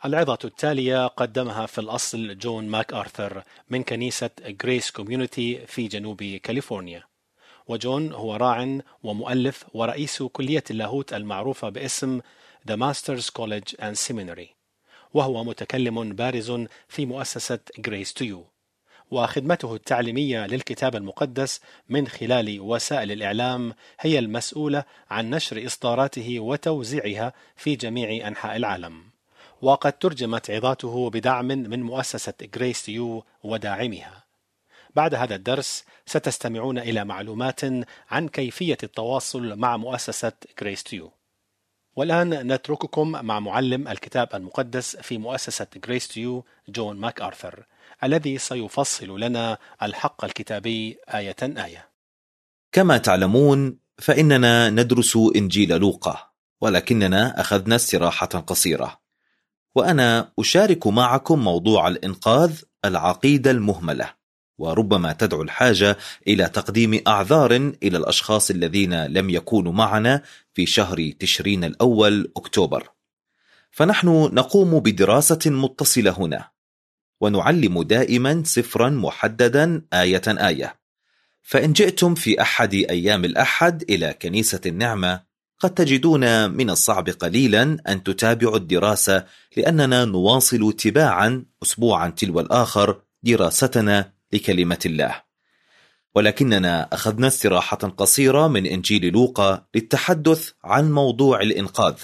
العظة التالية قدمها في الأصل جون ماك آرثر من كنيسة غريس كوميونيتي في جنوب كاليفورنيا. وجون هو راع ومؤلف ورئيس كلية اللاهوت المعروفة باسم The Masters College and Seminary، وهو متكلم بارز في مؤسسة Grace to You، وخدمته التعليمية للكتاب المقدس من خلال وسائل الإعلام هي المسؤولة عن نشر إصداراته وتوزيعها في جميع أنحاء العالم. وقد ترجمت عظاته بدعم من مؤسسة Grace to You وداعمها. بعد هذا الدرس ستستمعون إلى معلومات عن كيفية التواصل مع مؤسسة Grace to You. والآن نترككم مع معلم الكتاب المقدس في مؤسسة Grace to You جون ماك آرثر، الذي سيفصل لنا الحق الكتابي آية آية. كما تعلمون فإننا ندرس إنجيل لوقا، ولكننا أخذنا استراحة قصيرة، وأنا أشارك معكم موضوع الإنقاذ، العقيدة المهملة. وربما تدعو الحاجة إلى تقديم أعذار إلى الأشخاص الذين لم يكونوا معنا في شهر تشرين الأول أكتوبر، فنحن نقوم بدراسة متصلة هنا، ونعلم دائما سفرا محددا آية آية. فإن جئتم في أحد أيام الأحد إلى كنيسة النعمة قد تجدون من الصعب قليلا أن تتابعوا الدراسة، لأننا نواصل تباعا أسبوعا تلو الآخر دراستنا لكلمة الله. ولكننا أخذنا استراحة قصيرة من إنجيل لوقا للتحدث عن موضوع الإنقاذ،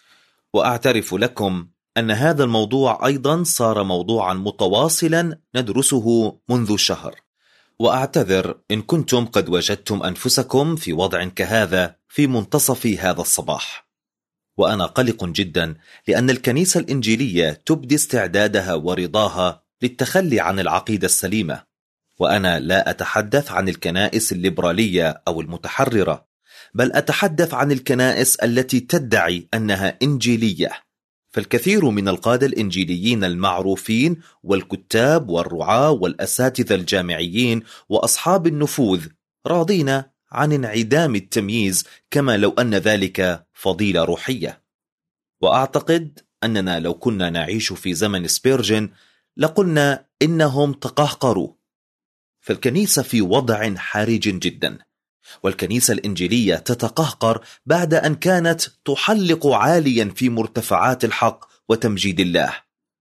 وأعترف لكم أن هذا الموضوع أيضا صار موضوعا متواصلا ندرسه منذ شهر. وأعتذر إن كنتم قد وجدتم أنفسكم في وضع كهذا في منتصف هذا الصباح. وأنا قلق جدا لأن الكنيسة الإنجيلية تبدي استعدادها ورضاها للتخلي عن العقيدة السليمة. وأنا لا أتحدث عن الكنائس الليبرالية أو المتحررة، بل أتحدث عن الكنائس التي تدعي أنها إنجيلية. فالكثير من القادة الإنجيليين المعروفين والكتاب والرعاة والأساتذة الجامعيين وأصحاب النفوذ راضين عن انعدام التمييز، كما لو أن ذلك فضيلة روحية. وأعتقد أننا لو كنا نعيش في زمن سبيرجن لقلنا إنهم تقهقروا. فالكنيسة في وضع حرج جدا، والكنيسة الإنجيلية تتقهقر بعد أن كانت تحلق عاليا في مرتفعات الحق وتمجيد الله،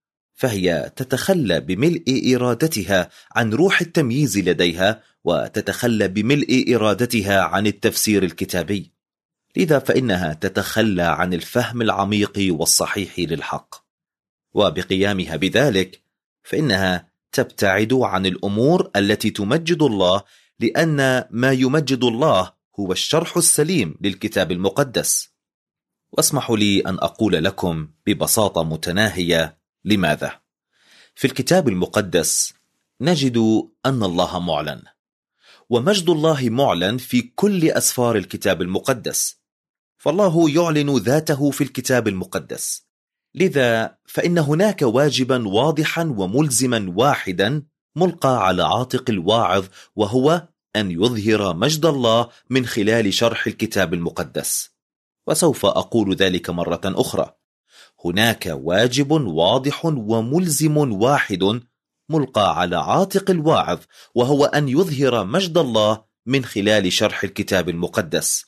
فهي تتخلى بملء إرادتها عن روح التمييز لديها، وتتخلى بملء إرادتها عن التفسير الكتابي. لذا فإنها تتخلى عن الفهم العميق والصحيح للحق، وبقيامها بذلك فإنها تبتعد عن الأمور التي تمجد الله، لأن ما يمجد الله هو الشرح السليم للكتاب المقدس. واسمحوا لي أن أقول لكم ببساطة متناهية لماذا. في الكتاب المقدس نجد أن الله معلن، ومجد الله معلن في كل أسفار الكتاب المقدس، فالله يعلن ذاته في الكتاب المقدس. لذا فإن هناك واجبا واضحا وملزما واحدا ملقى على عاتق الواعظ، وهو أن يظهر مجد الله من خلال شرح الكتاب المقدس. وسوف أقول ذلك مرة أخرى، هناك واجب واضح وملزم واحد ملقى على عاتق الواعظ، وهو أن يظهر مجد الله من خلال شرح الكتاب المقدس.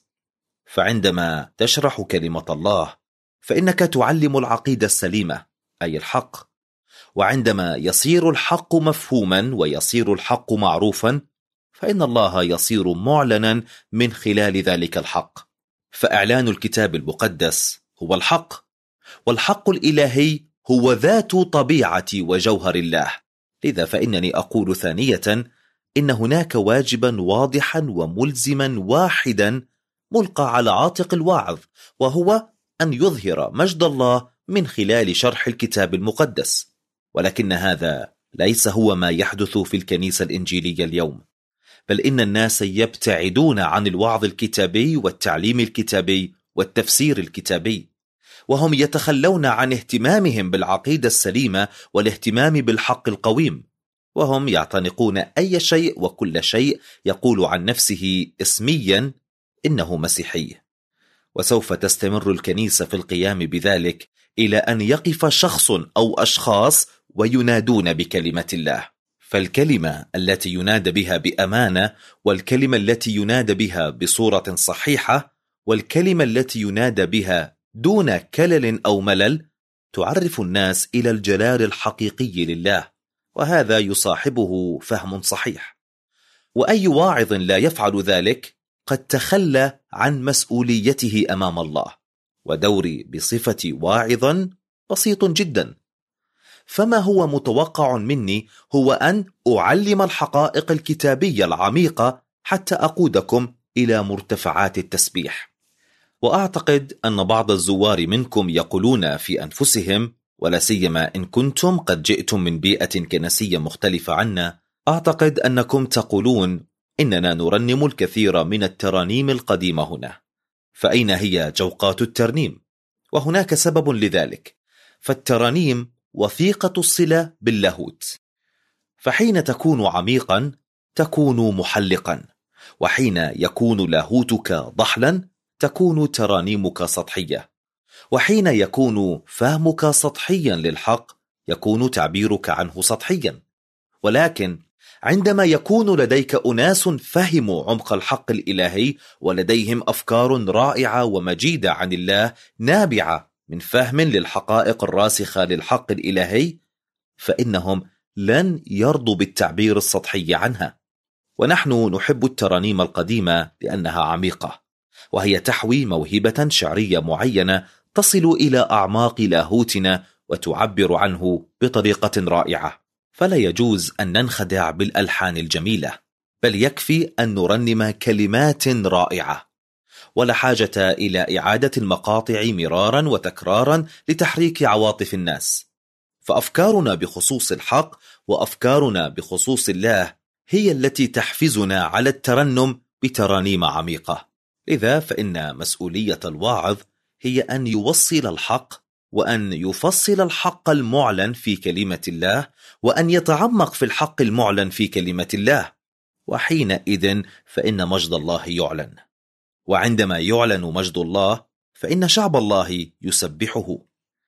فعندما تشرح كلمة الله فإنك تعلم العقيدة السليمة، أي الحق. وعندما يصير الحق مفهوما ويصير الحق معروفا، فإن الله يصير معلنا من خلال ذلك الحق. فإعلان الكتاب المقدس هو الحق، والحق الإلهي هو ذات طبيعة وجوهر الله. لذا فإنني أقول ثانية إن هناك واجبا واضحا وملزما واحدا ملقى على عاتق الواعظ، وهو أن يظهر مجد الله من خلال شرح الكتاب المقدس. ولكن هذا ليس هو ما يحدث في الكنيسة الإنجيلية اليوم، بل إن الناس يبتعدون عن الوعظ الكتابي والتعليم الكتابي والتفسير الكتابي، وهم يتخلون عن اهتمامهم بالعقيدة السليمة والاهتمام بالحق القويم، وهم يعتنقون أي شيء وكل شيء يقول عن نفسه اسميا إنه مسيحي. وسوف تستمر الكنيسة في القيام بذلك إلى أن يقف شخص أو أشخاص وينادون بكلمة الله. فالكلمة التي ينادى بها بأمانة، والكلمة التي ينادى بها بصورة صحيحة، والكلمة التي ينادى بها دون كلل أو ملل تعرف الناس إلى الجلال الحقيقي لله، وهذا يصاحبه فهم صحيح. وأي واعظ لا يفعل ذلك قد تخلى عن مسؤوليته أمام الله. ودوري بصفتي واعظا بسيط جدا، فما هو متوقع مني هو أن أعلم الحقائق الكتابية العميقة حتى أقودكم إلى مرتفعات التسبيح. وأعتقد أن بعض الزوار منكم يقولون في أنفسهم، ولا سيما إن كنتم قد جئتم من بيئة كنسية مختلفة عنا، أعتقد أنكم تقولون إننا نرنم الكثير من الترانيم القديمة هنا، فأين هي جوقات الترنيم؟ وهناك سبب لذلك، فالترانيم وثيقة الصلة باللاهوت، فحين تكون عميقا تكون محلقا، وحين يكون لاهوتك ضحلا تكون ترانيمك سطحية، وحين يكون فهمك سطحيا للحق يكون تعبيرك عنه سطحيا. ولكن عندما يكون لديك أناس فهموا عمق الحق الإلهي ولديهم أفكار رائعة ومجيدة عن الله نابعة من فهم للحقائق الراسخة للحق الإلهي، فإنهم لن يرضوا بالتعبير السطحي عنها. ونحن نحب الترانيم القديمة لأنها عميقة، وهي تحوي موهبة شعرية معينة تصل إلى أعماق لاهوتنا وتعبر عنه بطريقة رائعة. فلا يجوز أن ننخدع بالألحان الجميلة، بل يكفي أن نرنم كلمات رائعة، ولا حاجة إلى إعادة المقاطع مرارا وتكرارا لتحريك عواطف الناس. فأفكارنا بخصوص الحق وأفكارنا بخصوص الله هي التي تحفزنا على الترنم بترانيم عميقة. لذا فإن مسؤولية الواعظ هي أن يوصل الحق، وأن يفصل الحق المعلن في كلمة الله، وأن يتعمق في الحق المعلن في كلمة الله، وحينئذ فإن مجد الله يعلن. وعندما يعلن مجد الله فإن شعب الله يسبحه.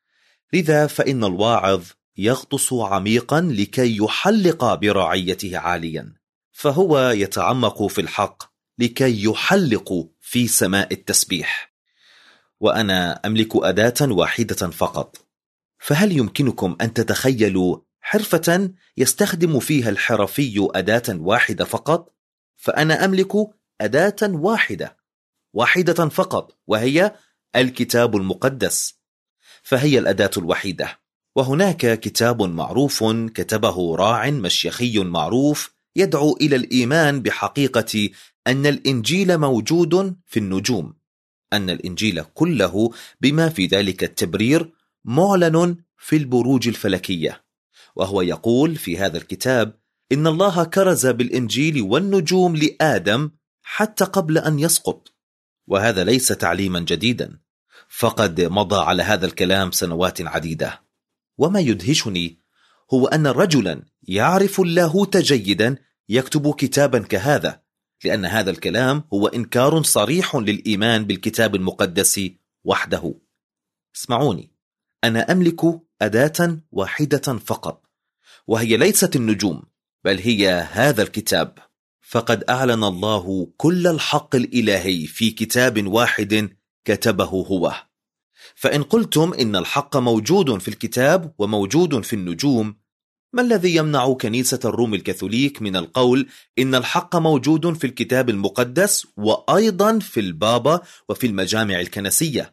لذا فإن الواعظ يغطس عميقا لكي يحلق برعيته عاليا، فهو يتعمق في الحق لكي يحلق في سماء التسبيح. وأنا أملك أداة واحدة فقط، فهل يمكنكم أن تتخيلوا حرفة يستخدم فيها الحرفي أداة واحدة فقط؟ فأنا أملك أداة واحدة فقط، وهي الكتاب المقدس، فهي الأداة الوحيدة. وهناك كتاب معروف كتبه راع مشيخي معروف يدعو إلى الإيمان بحقيقة أن الإنجيل موجود في النجوم، أن الإنجيل كله بما في ذلك التبرير معلن في البروج الفلكية. وهو يقول في هذا الكتاب إن الله كرز بالإنجيل والنجوم لآدم حتى قبل أن يسقط، وهذا ليس تعليما جديدا، فقد مضى على هذا الكلام سنوات عديدة. وما يدهشني هو أن رجلا يعرف اللاهوت جيدا يكتب كتابا كهذا، لأن هذا الكلام هو إنكار صريح للإيمان بالكتاب المقدس وحده. اسمعوني، أنا أملك أداة واحدة فقط، وهي ليست النجوم، بل هي هذا الكتاب. فقد أعلن الله كل الحق الإلهي في كتاب واحد كتبه هو. فإن قلتم إن الحق موجود في الكتاب وموجود في النجوم، ما الذي يمنع كنيسة الروم الكاثوليك من القول إن الحق موجود في الكتاب المقدس وأيضا في البابا وفي المجامع الكنسية؟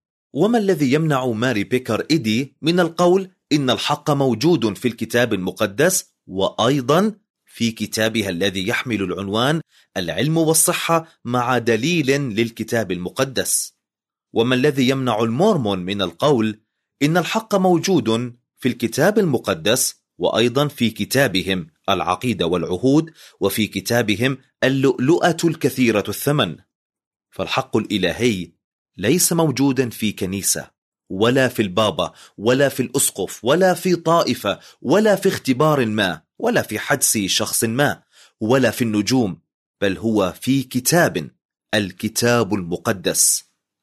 وما الذي يمنع ماري بيكر إيدي من القول إن الحق موجود في الكتاب المقدس وأيضا في كتابها الذي يحمل العنوان العلم والصحة مع دليل للكتاب المقدس؟ وما الذي يمنع المورمون من القول إن الحق موجود في الكتاب المقدس وأيضا في كتابهم العقيدة والعهود وفي كتابهم اللؤلؤة الكثيرة الثمن؟ فالحق الإلهي ليس موجودا في كنيسة ولا في البابا ولا في الأسقف ولا في طائفة ولا في اختبار ما ولا في حدس شخص ما ولا في النجوم، بل هو في كتاب، الكتاب المقدس.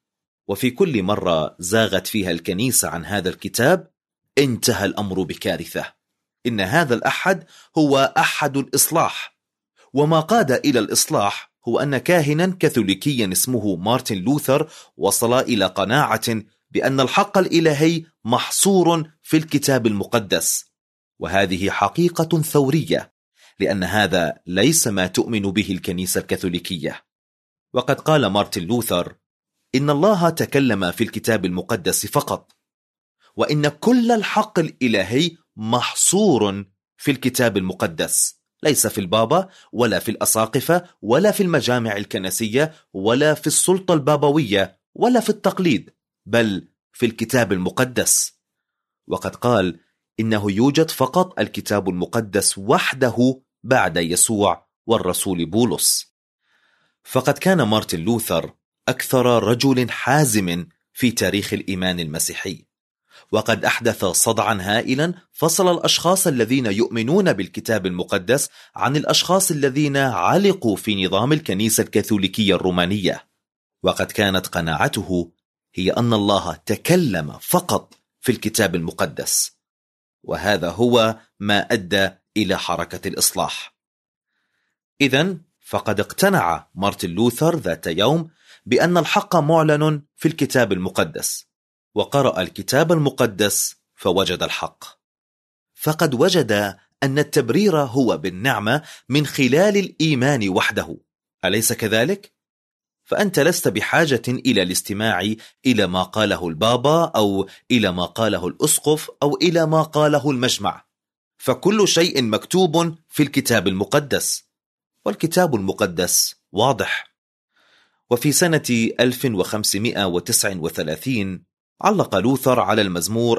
وفي كل مرة زاغت فيها الكنيسة عن هذا الكتاب انتهى الأمر بكارثة. إن هذا الأحد هو أحد الإصلاح، وما قاد إلى الإصلاح هو أن كاهنا كاثوليكيا اسمه مارتن لوثر وصل إلى قناعة بأن الحق الإلهي محصور في الكتاب المقدس، وهذه حقيقة ثورية، لأن هذا ليس ما تؤمن به الكنيسة الكاثوليكية. وقد قال مارتن لوثر إن الله تكلم في الكتاب المقدس فقط، وإن كل الحق الإلهي محصور في الكتاب المقدس، ليس في البابا ولا في الأساقفة ولا في المجامع الكنسية ولا في السلطة البابوية ولا في التقليد، بل في الكتاب المقدس. وقد قال إنه يوجد فقط الكتاب المقدس وحده بعد يسوع والرسول بولس. فقد كان مارتن لوثر أكثر رجل حازم في تاريخ الإيمان المسيحي، وقد أحدث صدعا هائلا فصل الأشخاص الذين يؤمنون بالكتاب المقدس عن الأشخاص الذين علقوا في نظام الكنيسة الكاثوليكية الرومانية. وقد كانت قناعته هي أن الله تكلم فقط في الكتاب المقدس، وهذا هو ما أدى إلى حركة الإصلاح. إذن فقد اقتنع مارتن لوثر ذات يوم بأن الحق معلن في الكتاب المقدس، وقرأ الكتاب المقدس فوجد الحق. فقد وجد أن التبرير هو بالنعمة من خلال الإيمان وحده، أليس كذلك؟ فأنت لست بحاجة إلى الاستماع إلى ما قاله البابا أو إلى ما قاله الأسقف أو إلى ما قاله المجمع، فكل شيء مكتوب في الكتاب المقدس، والكتاب المقدس واضح. وفي سنة 1539 علق لوثر على المزمور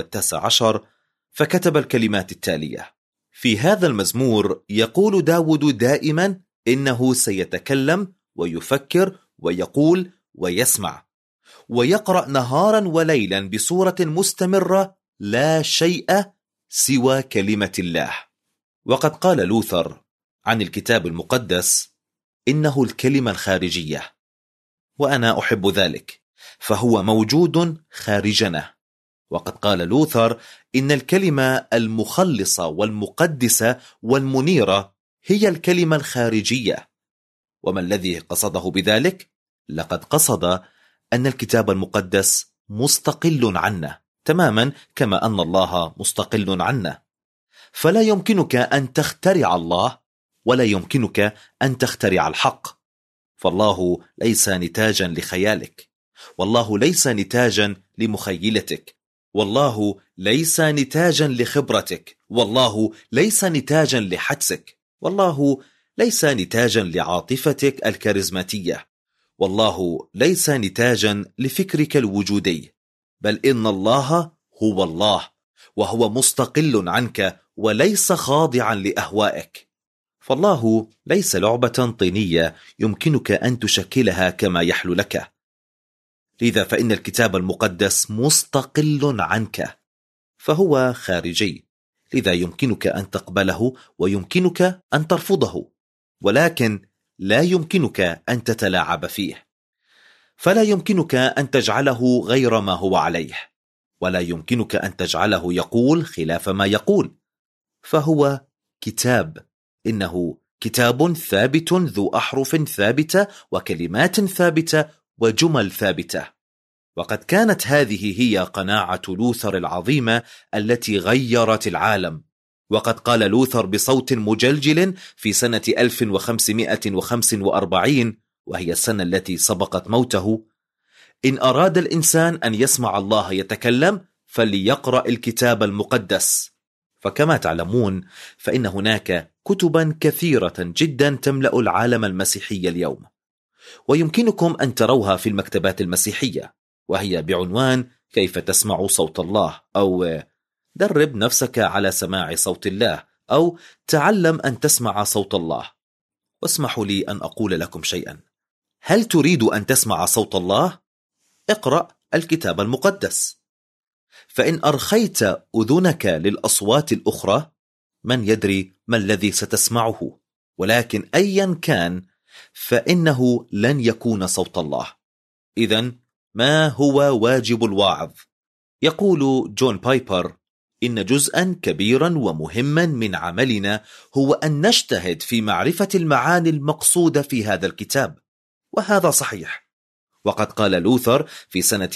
119 فكتب الكلمات التالية: في هذا المزمور يقول داود دائما إنه سيتكلم ويفكر ويقول ويسمع ويقرأ نهارا وليلا بصورة مستمرة لا شيء سوى كلمة الله. وقد قال لوثر عن الكتاب المقدس إنه الكلمة الخارجية، وأنا أحب ذلك، فهو موجود خارجنا. وقد قال لوثر إن الكلمة المخلصة والمقدسة والمنيرة هي الكلمة الخارجية. وما الذي قصده بذلك؟ لقد قصد أن الكتاب المقدس مستقل عنا تماما كما أن الله مستقل عنا، فلا يمكنك أن تخترع الله ولا يمكنك أن تخترع الحق، فالله ليس نتاجا لخيالك، والله ليس نتاجا لمخيلتك، والله ليس نتاجا لخبرتك، والله ليس نتاجا لحدسك، والله ليس نتاجا لعاطفتك الكاريزماتية، والله ليس نتاجا لفكرك الوجودي، بل إن الله هو الله، وهو مستقل عنك وليس خاضعا لأهوائك. فالله ليس لعبة طينية يمكنك أن تشكلها كما يحلو لك. لذا فإن الكتاب المقدس مستقل عنك، فهو خارجي، لذا يمكنك أن تقبله ويمكنك أن ترفضه، ولكن لا يمكنك أن تتلاعب فيه. فلا يمكنك أن تجعله غير ما هو عليه، ولا يمكنك أن تجعله يقول خلاف ما يقول، فهو كتاب. إنه كتاب ثابت ذو أحرف ثابتة وكلمات ثابتة وجمل ثابتة. وقد كانت هذه هي قناعة لوثر العظيمة التي غيرت العالم. وقد قال لوثر بصوت مجلجل في سنة 1545، وهي السنة التي سبقت موته: إن أراد الإنسان أن يسمع الله يتكلم فليقرأ الكتاب المقدس. فكما تعلمون فإن هناك كتبا كثيرة جدا تملأ العالم المسيحي اليوم، ويمكنكم أن تروها في المكتبات المسيحية، وهي بعنوان كيف تسمع صوت الله، أو درب نفسك على سماع صوت الله، أو تعلم أن تسمع صوت الله. واسمحوا لي أن أقول لكم شيئا: هل تريد أن تسمع صوت الله؟ اقرأ الكتاب المقدس. فإن أرخيت أذنك للأصوات الأخرى من يدري ما الذي ستسمعه، ولكن أيا كان فإنه لن يكون صوت الله. إذن ما هو واجب الواعظ؟ يقول جون بايبر: إن جزءا كبيرا ومهما من عملنا هو أن نجتهد في معرفة المعاني المقصودة في هذا الكتاب. وهذا صحيح. وقد قال لوثر في سنة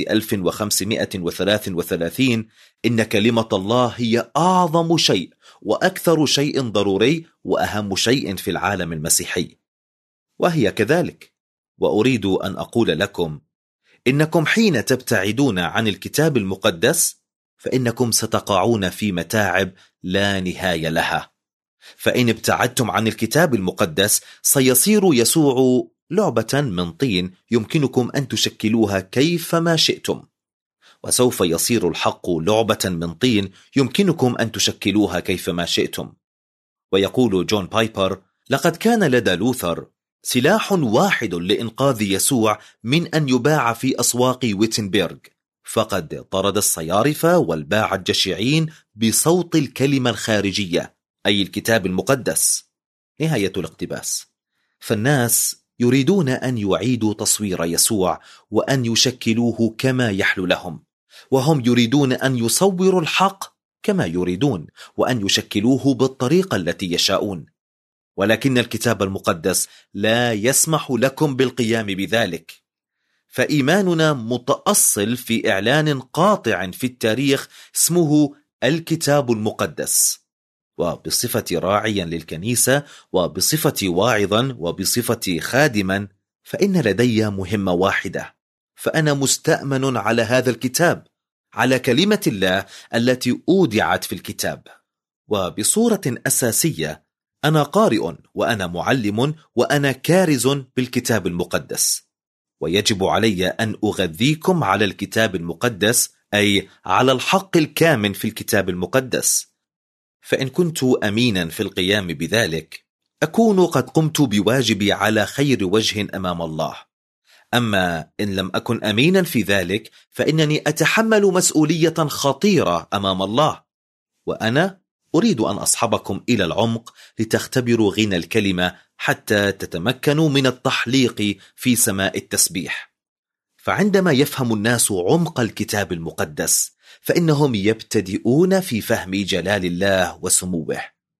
1533: إن كلمة الله هي أعظم شيء وأكثر شيء ضروري وأهم شيء في العالم المسيحي. وهي كذلك. وأريد أن أقول لكم إنكم حين تبتعدون عن الكتاب المقدس فإنكم ستقعون في متاعب لا نهاية لها. فإن ابتعدتم عن الكتاب المقدس سيصير يسوع لعبة من طين يمكنكم أن تشكلوها كيفما شئتم، وسوف يصير الحق لعبة من طين يمكنكم أن تشكلوها كيفما شئتم. ويقول جون بايبر: لقد كان لدى لوثر سلاح واحد لإنقاذ يسوع من أن يباع في أسواق ويتنبرغ، فقد طرد الصيارفة والباع الجشعين بصوت الكلمة الخارجية، أي الكتاب المقدس. نهاية الاقتباس. فالناس يريدون أن يعيدوا تصوير يسوع وأن يشكلوه كما يحلو لهم، وهم يريدون أن يصوروا الحق كما يريدون وأن يشكلوه بالطريقة التي يشاءون. ولكن الكتاب المقدس لا يسمح لكم بالقيام بذلك. فإيماننا متأصل في إعلان قاطع في التاريخ اسمه الكتاب المقدس. وبصفة راعيا للكنيسة وبصفة واعظا وبصفة خادما فإن لدي مهمة واحدة، فأنا مستأمن على هذا الكتاب، على كلمة الله التي أودعت في الكتاب. وبصورة أساسية أنا قارئ وأنا معلم وأنا كارز بالكتاب المقدس، ويجب علي أن أغذيكم على الكتاب المقدس، أي على الحق الكامن في الكتاب المقدس. فإن كنت أمينا في القيام بذلك أكون قد قمت بواجبي على خير وجه أمام الله. أما إن لم أكن أمينا في ذلك فإنني أتحمل مسؤولية خطيرة أمام الله. وأنا أريد أن أصحبكم إلى العمق لتختبروا غنى الكلمة حتى تتمكنوا من التحليق في سماء التسبيح. فعندما يفهم الناس عمق الكتاب المقدس فإنهم يبتدئون في فهم جلال الله وسموه.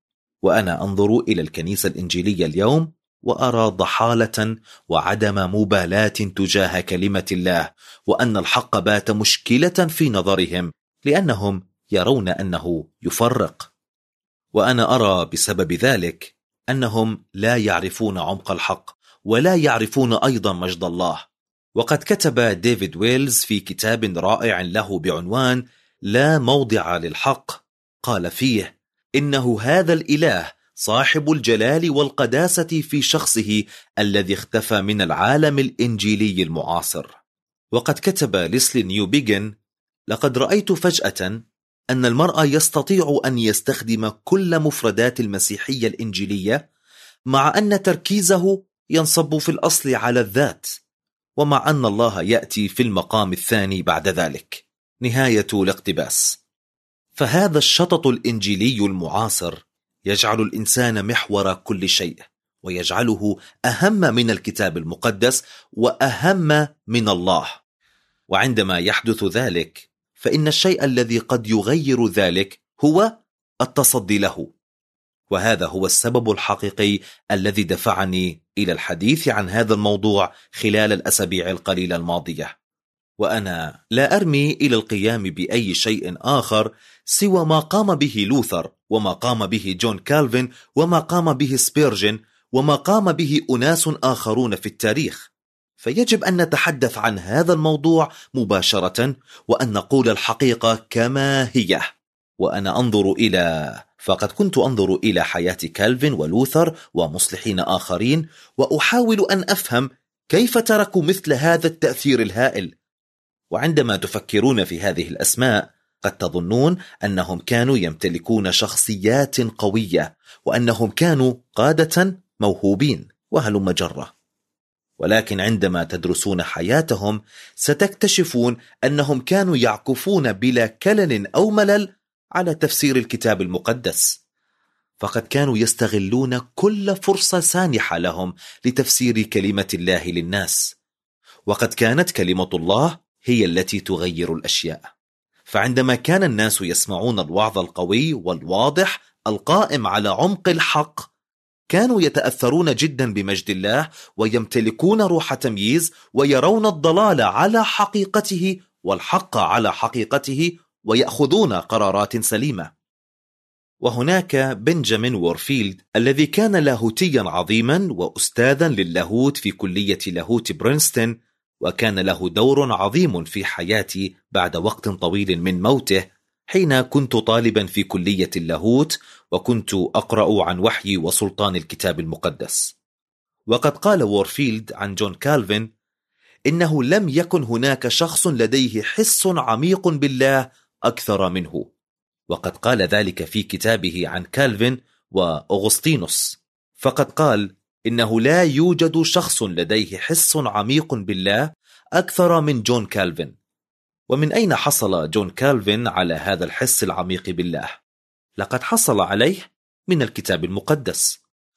وأنا أنظر إلى الكنيسة الإنجيلية اليوم وأرى ضحالة وعدم مبالاة تجاه كلمة الله، وأن الحق بات مشكلة في نظرهم لأنهم يرون أنه يفرق. وأنا أرى بسبب ذلك أنهم لا يعرفون عمق الحق ولا يعرفون أيضا مجد الله. وقد كتب ديفيد ويلز في كتاب رائع له بعنوان لا موضع للحق، قال فيه: إنه هذا الإله صاحب الجلال والقداسة في شخصه الذي اختفى من العالم الإنجيلي المعاصر. وقد كتب ليسلي نيوبيغن: لقد رأيت فجأة أن المرء يستطيع أن يستخدم كل مفردات المسيحية الإنجيلية، مع أن تركيزه ينصب في الأصل على الذات، ومع أن الله يأتي في المقام الثاني بعد ذلك. نهاية الاقتباس. فهذا الشطط الإنجيلي المعاصر يجعل الإنسان محور كل شيء، ويجعله أهم من الكتاب المقدس وأهم من الله. وعندما يحدث ذلك فإن الشيء الذي قد يغير ذلك هو التصدي له. وهذا هو السبب الحقيقي الذي دفعني إلى الحديث عن هذا الموضوع خلال الأسابيع القليلة الماضية. وأنا لا أرمي إلى القيام بأي شيء آخر سوى ما قام به لوثر، وما قام به جون كالفين، وما قام به سبيرجن، وما قام به أناس آخرون في التاريخ. فيجب أن نتحدث عن هذا الموضوع مباشرة وأن نقول الحقيقة كما هي. وأنا فقد كنت أنظر إلى حياة كالفين ولوثر ومصلحين آخرين، وأحاول أن أفهم كيف تركوا مثل هذا التأثير الهائل. وعندما تفكرون في هذه الأسماء قد تظنون أنهم كانوا يمتلكون شخصيات قوية، وأنهم كانوا قادة موهوبين وهلم جرة. ولكن عندما تدرسون حياتهم ستكتشفون أنهم كانوا يعكفون بلا كلل أو ملل على تفسير الكتاب المقدس. فقد كانوا يستغلون كل فرصة سانحة لهم لتفسير كلمة الله للناس. وقد كانت كلمة الله هي التي تغير الأشياء. فعندما كان الناس يسمعون الوعظ القوي والواضح القائم على عمق الحق، كانوا يتأثرون جدا بمجد الله ويمتلكون روح تمييز، ويرون الضلال على حقيقته والحق على حقيقته، ويأخذون قرارات سليمة. وهناك بنجامين وورفيلد الذي كان لاهوتيا عظيما وأستاذا للاهوت في كلية لاهوت برينستون، وكان له دور عظيم في حياتي بعد وقت طويل من موته، حين كنت طالبا في كلية اللاهوت وكنت أقرأ عن وحي وسلطان الكتاب المقدس. وقد قال وورفيلد عن جون كالفين إنه لم يكن هناك شخص لديه حس عميق بالله أكثر منه، وقد قال ذلك في كتابه عن كالفين وأغسطينوس. فقد قال إنه لا يوجد شخص لديه حس عميق بالله أكثر من جون كالفين. ومن أين حصل جون كالفين على هذا الحس العميق بالله؟ لقد حصل عليه من الكتاب المقدس.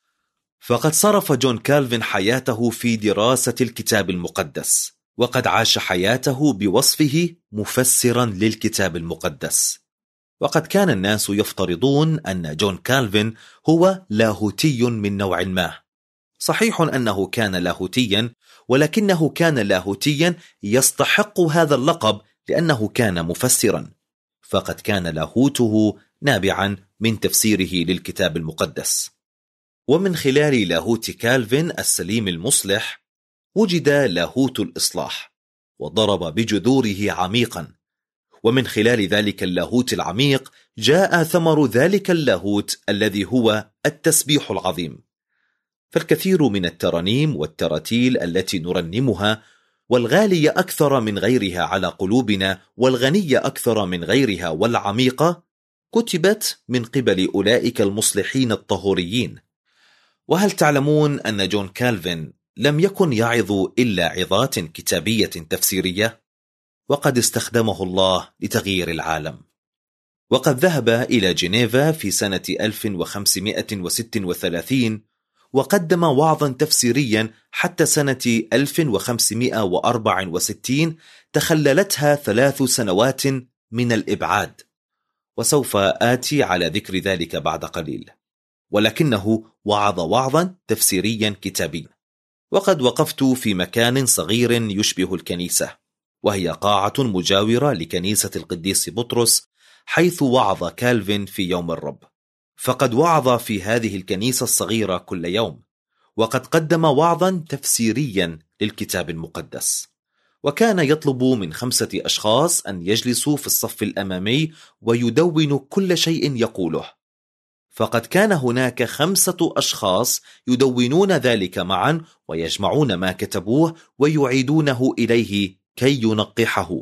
فقد صرف جون كالفين حياته في دراسة الكتاب المقدس، وقد عاش حياته بوصفه مفسرا للكتاب المقدس. وقد كان الناس يفترضون أن جون كالفين هو لاهوتي من نوع ما. صحيح أنه كان لاهوتيا، ولكنه كان لاهوتيا يستحق هذا اللقب لأنه كان مفسرا، فقد كان لاهوته نابعا من تفسيره للكتاب المقدس. ومن خلال لاهوت كالفين السليم المصلح وجد لاهوت الإصلاح، وضرب بجذوره عميقا. ومن خلال ذلك اللاهوت العميق جاء ثمر ذلك اللاهوت الذي هو التسبيح العظيم. فالكثير من الترانيم والتراتيل التي نرنمها، والغالية أكثر من غيرها على قلوبنا، والغنية أكثر من غيرها والعميقة، كتبت من قبل أولئك المصلحين الطهوريين. وهل تعلمون أن جون كالفين لم يكن يعظ إلا عظات كتابية تفسيرية؟ وقد استخدمه الله لتغيير العالم. وقد ذهب إلى جنيفا في سنة 1536 وقدم وعظا تفسيريا حتى سنة 1564 تخللتها 3 سنوات من الإبعاد، وسوف آتي على ذكر ذلك بعد قليل. ولكنه وعظ وعظا تفسيريا كتابيا. وقد وقفت في مكان صغير يشبه الكنيسة، وهي قاعة مجاورة لكنيسة القديس بطرس، حيث وعظ كالفين في يوم الرب. فقد وعظ في هذه الكنيسة الصغيرة كل يوم، وقد قدم وعظا تفسيريا للكتاب المقدس. وكان يطلب من 5 أشخاص أن يجلسوا في الصف الأمامي ويدونوا كل شيء يقوله. فقد كان هناك 5 أشخاص يدونون ذلك معا، ويجمعون ما كتبوه ويعيدونه إليه كي ينقحه.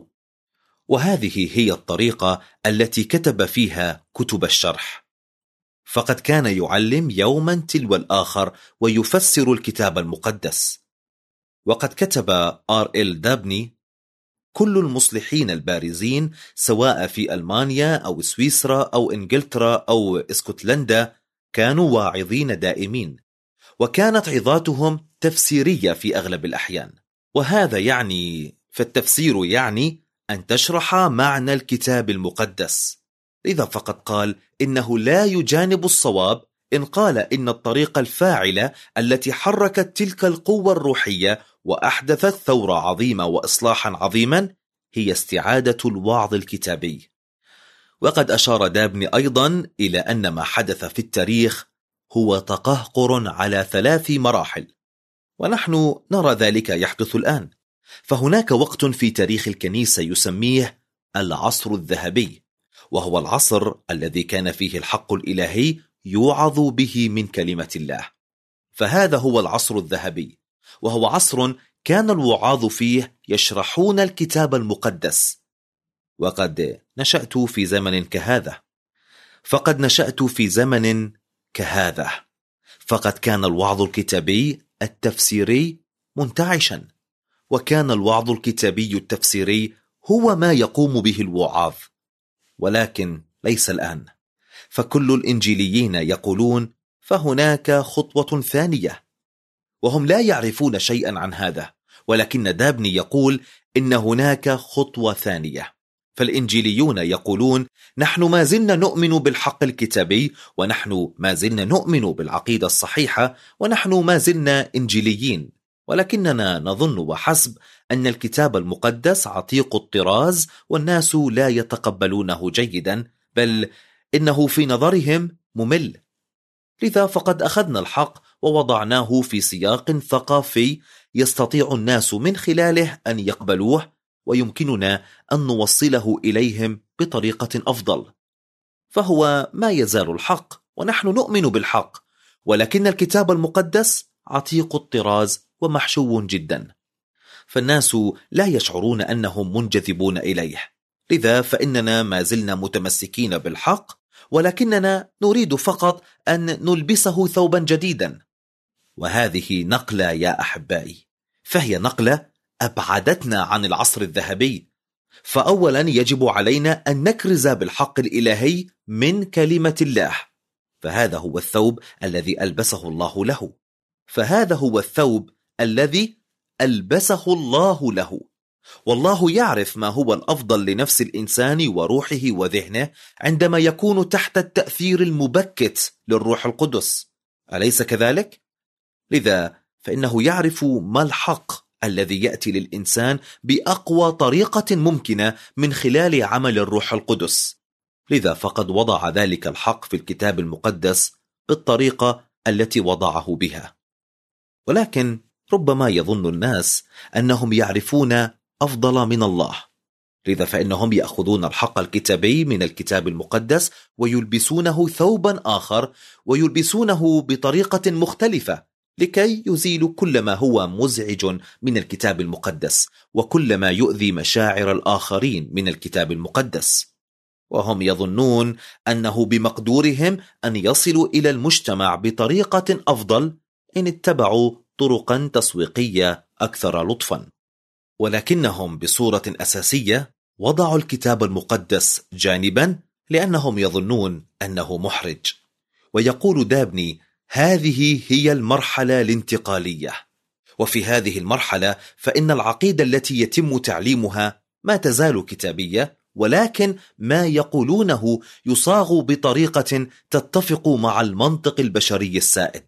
وهذه هي الطريقة التي كتب فيها كتب الشرح. فقد كان يعلم يوما تلو الآخر ويفسر الكتاب المقدس. وقد كتب R.L. دابني: كل المصلحين البارزين سواء في ألمانيا أو سويسرا أو إنجلترا أو اسكتلندا كانوا واعظين دائمين، وكانت عظاتهم تفسيرية في أغلب الأحيان. وهذا يعني، فالتفسير يعني أن تشرح معنى الكتاب المقدس. لذا فقد قال إنه لا يجانب الصواب إن قال إن الطريقة الفاعلة التي حركت تلك القوة الروحية وأحدثت ثورة عظيمة وإصلاحا عظيما هي استعادة الوعظ الكتابي. وقد أشار دابني أيضا إلى أن ما حدث في التاريخ هو تقهقر على 3 مراحل، ونحن نرى ذلك يحدث الآن. فهناك وقت في تاريخ الكنيسة يسميه العصر الذهبي، وهو العصر الذي كان فيه الحق الإلهي يوعظ به من كلمة الله. فهذا هو العصر الذهبي، وهو عصر كان الوعاظ فيه يشرحون الكتاب المقدس. وقد نشأت في زمن كهذا، فقد نشأت في زمن كهذا، فقد كان الوعظ الكتابي التفسيري منتعشا، وكان الوعظ الكتابي التفسيري هو ما يقوم به الوعاظ. ولكن ليس الآن، فكل الإنجيليين يقولون فهناك خطوة ثانية، وهم لا يعرفون شيئا عن هذا. ولكن دابني يقول إن هناك خطوة ثانية. فالإنجيليون يقولون نحن ما زلنا نؤمن بالحق الكتابي، ونحن ما زلنا نؤمن بالعقيدة الصحيحة، ونحن ما زلنا إنجيليين، ولكننا نظن وحسب أن الكتاب المقدس عتيق الطراز والناس لا يتقبلونه جيدا، بل إنه في نظرهم ممل. لذا فقد أخذنا الحق ووضعناه في سياق ثقافي يستطيع الناس من خلاله أن يقبلوه، ويمكننا أن نوصله إليهم بطريقة أفضل. فهو ما يزال الحق، ونحن نؤمن بالحق، ولكن الكتاب المقدس عتيق الطراز ومحشو جدا، فالناس لا يشعرون أنهم منجذبون إليه. لذا فإننا ما زلنا متمسكين بالحق، ولكننا نريد فقط أن نلبسه ثوبا جديدا. وهذه نقلة يا أحبائي، فهي نقلة أبعدتنا عن العصر الذهبي. فأولا يجب علينا أن نكرز بالحق الإلهي من كلمة الله، فهذا هو الثوب الذي ألبسه الله له، فهذا هو الثوب الذي ألبسه الله له. والله يعرف ما هو الأفضل لنفس الإنسان وروحه وذهنه عندما يكون تحت التأثير المبكت للروح القدس، أليس كذلك؟ لذا فإنه يعرف ما الحق الذي يأتي للإنسان بأقوى طريقة ممكنة من خلال عمل الروح القدس. لذا فقد وضع ذلك الحق في الكتاب المقدس بالطريقة التي وضعه بها. ولكن ربما يظن الناس أنهم يعرفون أفضل من الله، لذا فإنهم يأخذون الحق الكتابي من الكتاب المقدس ويلبسونه ثوبا آخر، ويلبسونه بطريقة مختلفة لكي يزيلوا كل ما هو مزعج من الكتاب المقدس وكل ما يؤذي مشاعر الآخرين من الكتاب المقدس. وهم يظنون أنه بمقدورهم أن يصلوا إلى المجتمع بطريقة أفضل إن اتبعوا طرقا تسويقية أكثر لطفا. ولكنهم بصورة أساسية وضعوا الكتاب المقدس جانبا لأنهم يظنون أنه محرج. ويقول دابني هذه هي المرحلة الانتقالية، وفي هذه المرحلة فإن العقيدة التي يتم تعليمها ما تزال كتابية، ولكن ما يقولونه يصاغ بطريقة تتفق مع المنطق البشري السائد.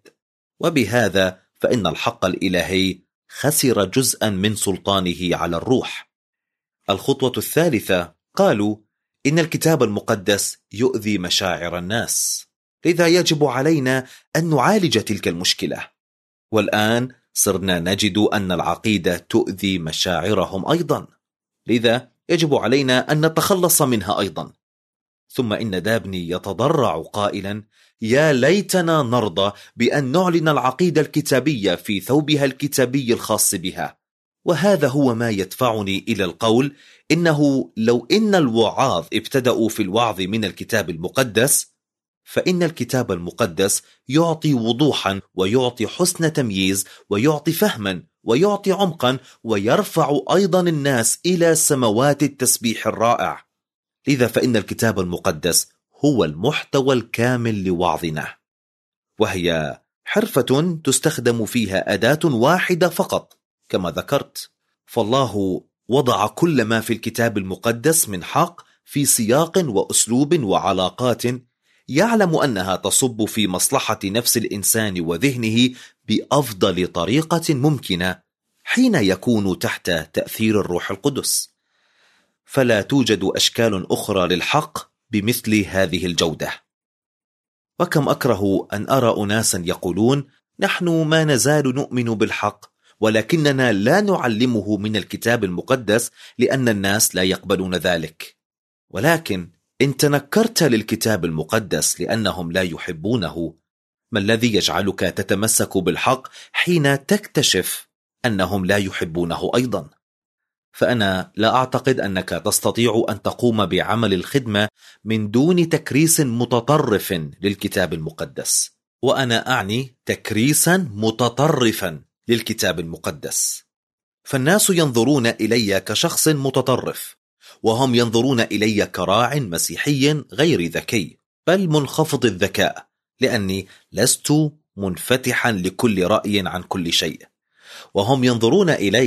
وبهذا فإن الحق الإلهي خسر جزءا من سلطانه على الروح. الخطوة الثالثة قالوا إن الكتاب المقدس يؤذي مشاعر الناس، لذا يجب علينا أن نعالج تلك المشكلة. والآن صرنا نجد أن العقيدة تؤذي مشاعرهم أيضا، لذا يجب علينا أن نتخلص منها أيضا. ثم إن دابني يتضرع قائلا يا ليتنا نرضى بأن نعلن العقيدة الكتابية في ثوبها الكتابي الخاص بها. وهذا هو ما يدفعني إلى القول إنه لو إن الوعاظ ابتدأوا في الوعظ من الكتاب المقدس، فإن الكتاب المقدس يعطي وضوحا ويعطي حسن تمييز ويعطي فهما ويعطي عمقا، ويرفع أيضا الناس إلى سموات التسبيح الرائع. لذا فإن الكتاب المقدس هو المحتوى الكامل لوعظنا، وهي حرفة تستخدم فيها أداة واحدة فقط كما ذكرت. فالله وضع كل ما في الكتاب المقدس من حق في سياق وأسلوب وعلاقات يعلم أنها تصب في مصلحة نفس الإنسان وذهنه بأفضل طريقة ممكنة حين يكون تحت تأثير الروح القدس. فلا توجد أشكال أخرى للحق بمثل هذه الجودة. وكم أكره أن أرى أناسا يقولون نحن ما نزال نؤمن بالحق، ولكننا لا نعلمه من الكتاب المقدس لأن الناس لا يقبلون ذلك. ولكن إن تنكرت للكتاب المقدس لأنهم لا يحبونه، ما الذي يجعلك تتمسك بالحق حين تكتشف أنهم لا يحبونه أيضا؟ فأنا لا أعتقد أنك تستطيع أن تقوم بعمل الخدمة من دون تكريس متطرف للكتاب المقدس، وأنا أعني تكريسا متطرفا للكتاب المقدس. فالناس ينظرون إلي كشخص متطرف، وهم ينظرون إلي كراع مسيحي غير ذكي بل منخفض الذكاء، لأني لست منفتحا لكل رأي عن كل شيء. وهم ينظرون إلي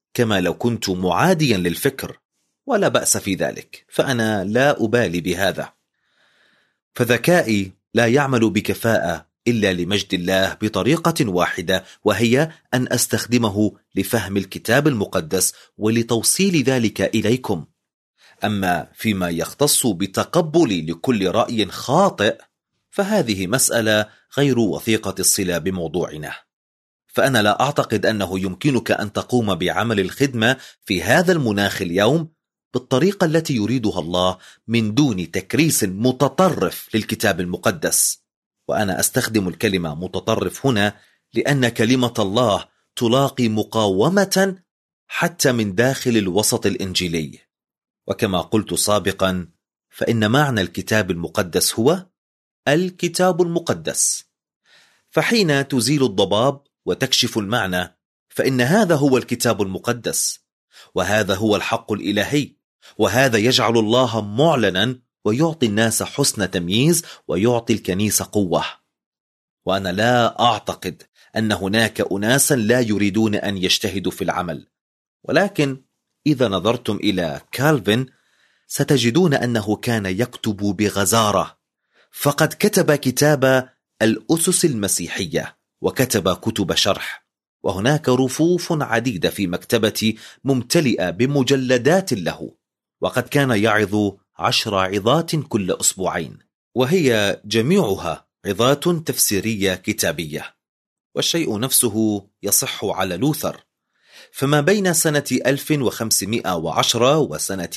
كما لو كنت معاديا للفكر، ولا بأس في ذلك، فأنا لا أبالي بهذا. فذكائي لا يعمل بكفاءة إلا لمجد الله بطريقة واحدة، وهي أن أستخدمه لفهم الكتاب المقدس ولتوصيل ذلك إليكم. أما فيما يختص بتقبلي لكل رأي خاطئ فهذه مسألة غير وثيقة الصلة بموضوعنا. فأنا لا أعتقد أنه يمكنك أن تقوم بعمل الخدمة في هذا المناخ اليوم بالطريقة التي يريدها الله من دون تكريس متطرف للكتاب المقدس. وأنا أستخدم الكلمة متطرف هنا لأن كلمة الله تلاقي مقاومة حتى من داخل الوسط الإنجيلي. وكما قلت سابقا، فإن معنى الكتاب المقدس هو الكتاب المقدس. فحين تزيل الضباب وتكشف المعنى فإن هذا هو الكتاب المقدس، وهذا هو الحق الإلهي، وهذا يجعل الله معلنا ويعطي الناس حسن تمييز ويعطي الكنيسة قوة. وأنا لا أعتقد أن هناك أناسا لا يريدون أن يجتهدوا في العمل، ولكن إذا نظرتم إلى كالفن ستجدون أنه كان يكتب بغزارة، فقد كتب كتاب الأسس المسيحية وكتب كتب شرح، وهناك رفوف عديدة في مكتبتي ممتلئة بمجلدات له، وقد كان يعظ 10 عظات كل أسبوعين، وهي جميعها عظات تفسيرية كتابية. والشيء نفسه يصح على لوثر، فما بين سنة 1510 وسنة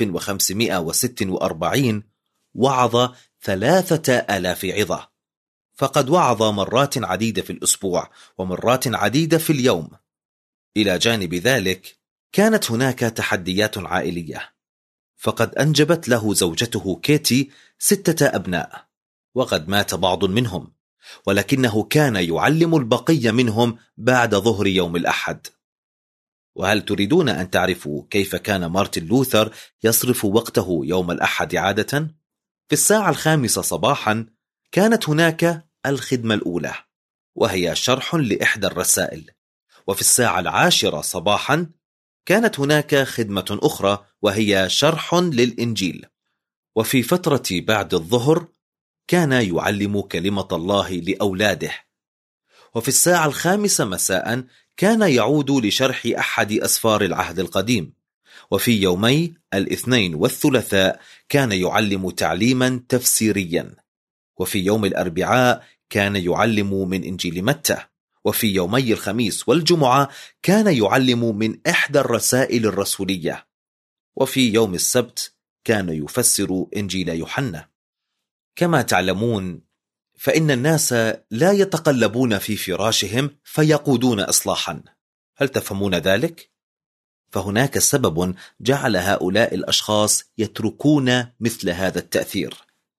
1546 وعظ 3000 عظة، فقد وعظ مرات عديدة في الأسبوع ومرات عديدة في اليوم. إلى جانب ذلك كانت هناك تحديات عائلية، فقد أنجبت له زوجته كيتي 6 أبناء، وقد مات بعض منهم، ولكنه كان يعلم البقية منهم بعد ظهر يوم الأحد. وهل تريدون أن تعرفوا كيف كان مارتن لوثر يصرف وقته يوم الأحد عادة؟ في 5:00 صباحا كانت هناك الخدمة الأولى، وهي شرح لإحدى الرسائل، وفي 10:00 صباحا كانت هناك خدمة أخرى وهي شرح للإنجيل، وفي فترة بعد الظهر كان يعلم كلمة الله لأولاده، وفي 5:00 مساء كان يعود لشرح أحد أسفار العهد القديم، وفي يومي الاثنين والثلاثاء كان يعلم تعليما تفسيريا، وفي يوم الأربعاء كان يعلم من إنجيل متى، وفي يومي الخميس والجمعة كان يعلم من إحدى الرسائل الرسولية، وفي يوم السبت كان يفسر إنجيل يوحنا. كما تعلمون فإن الناس لا يتقلبون في فراشهم فيقودون إصلاحا. هل تفهمون ذلك؟ فهناك سبب جعل هؤلاء الأشخاص يتركون مثل هذا التأثير،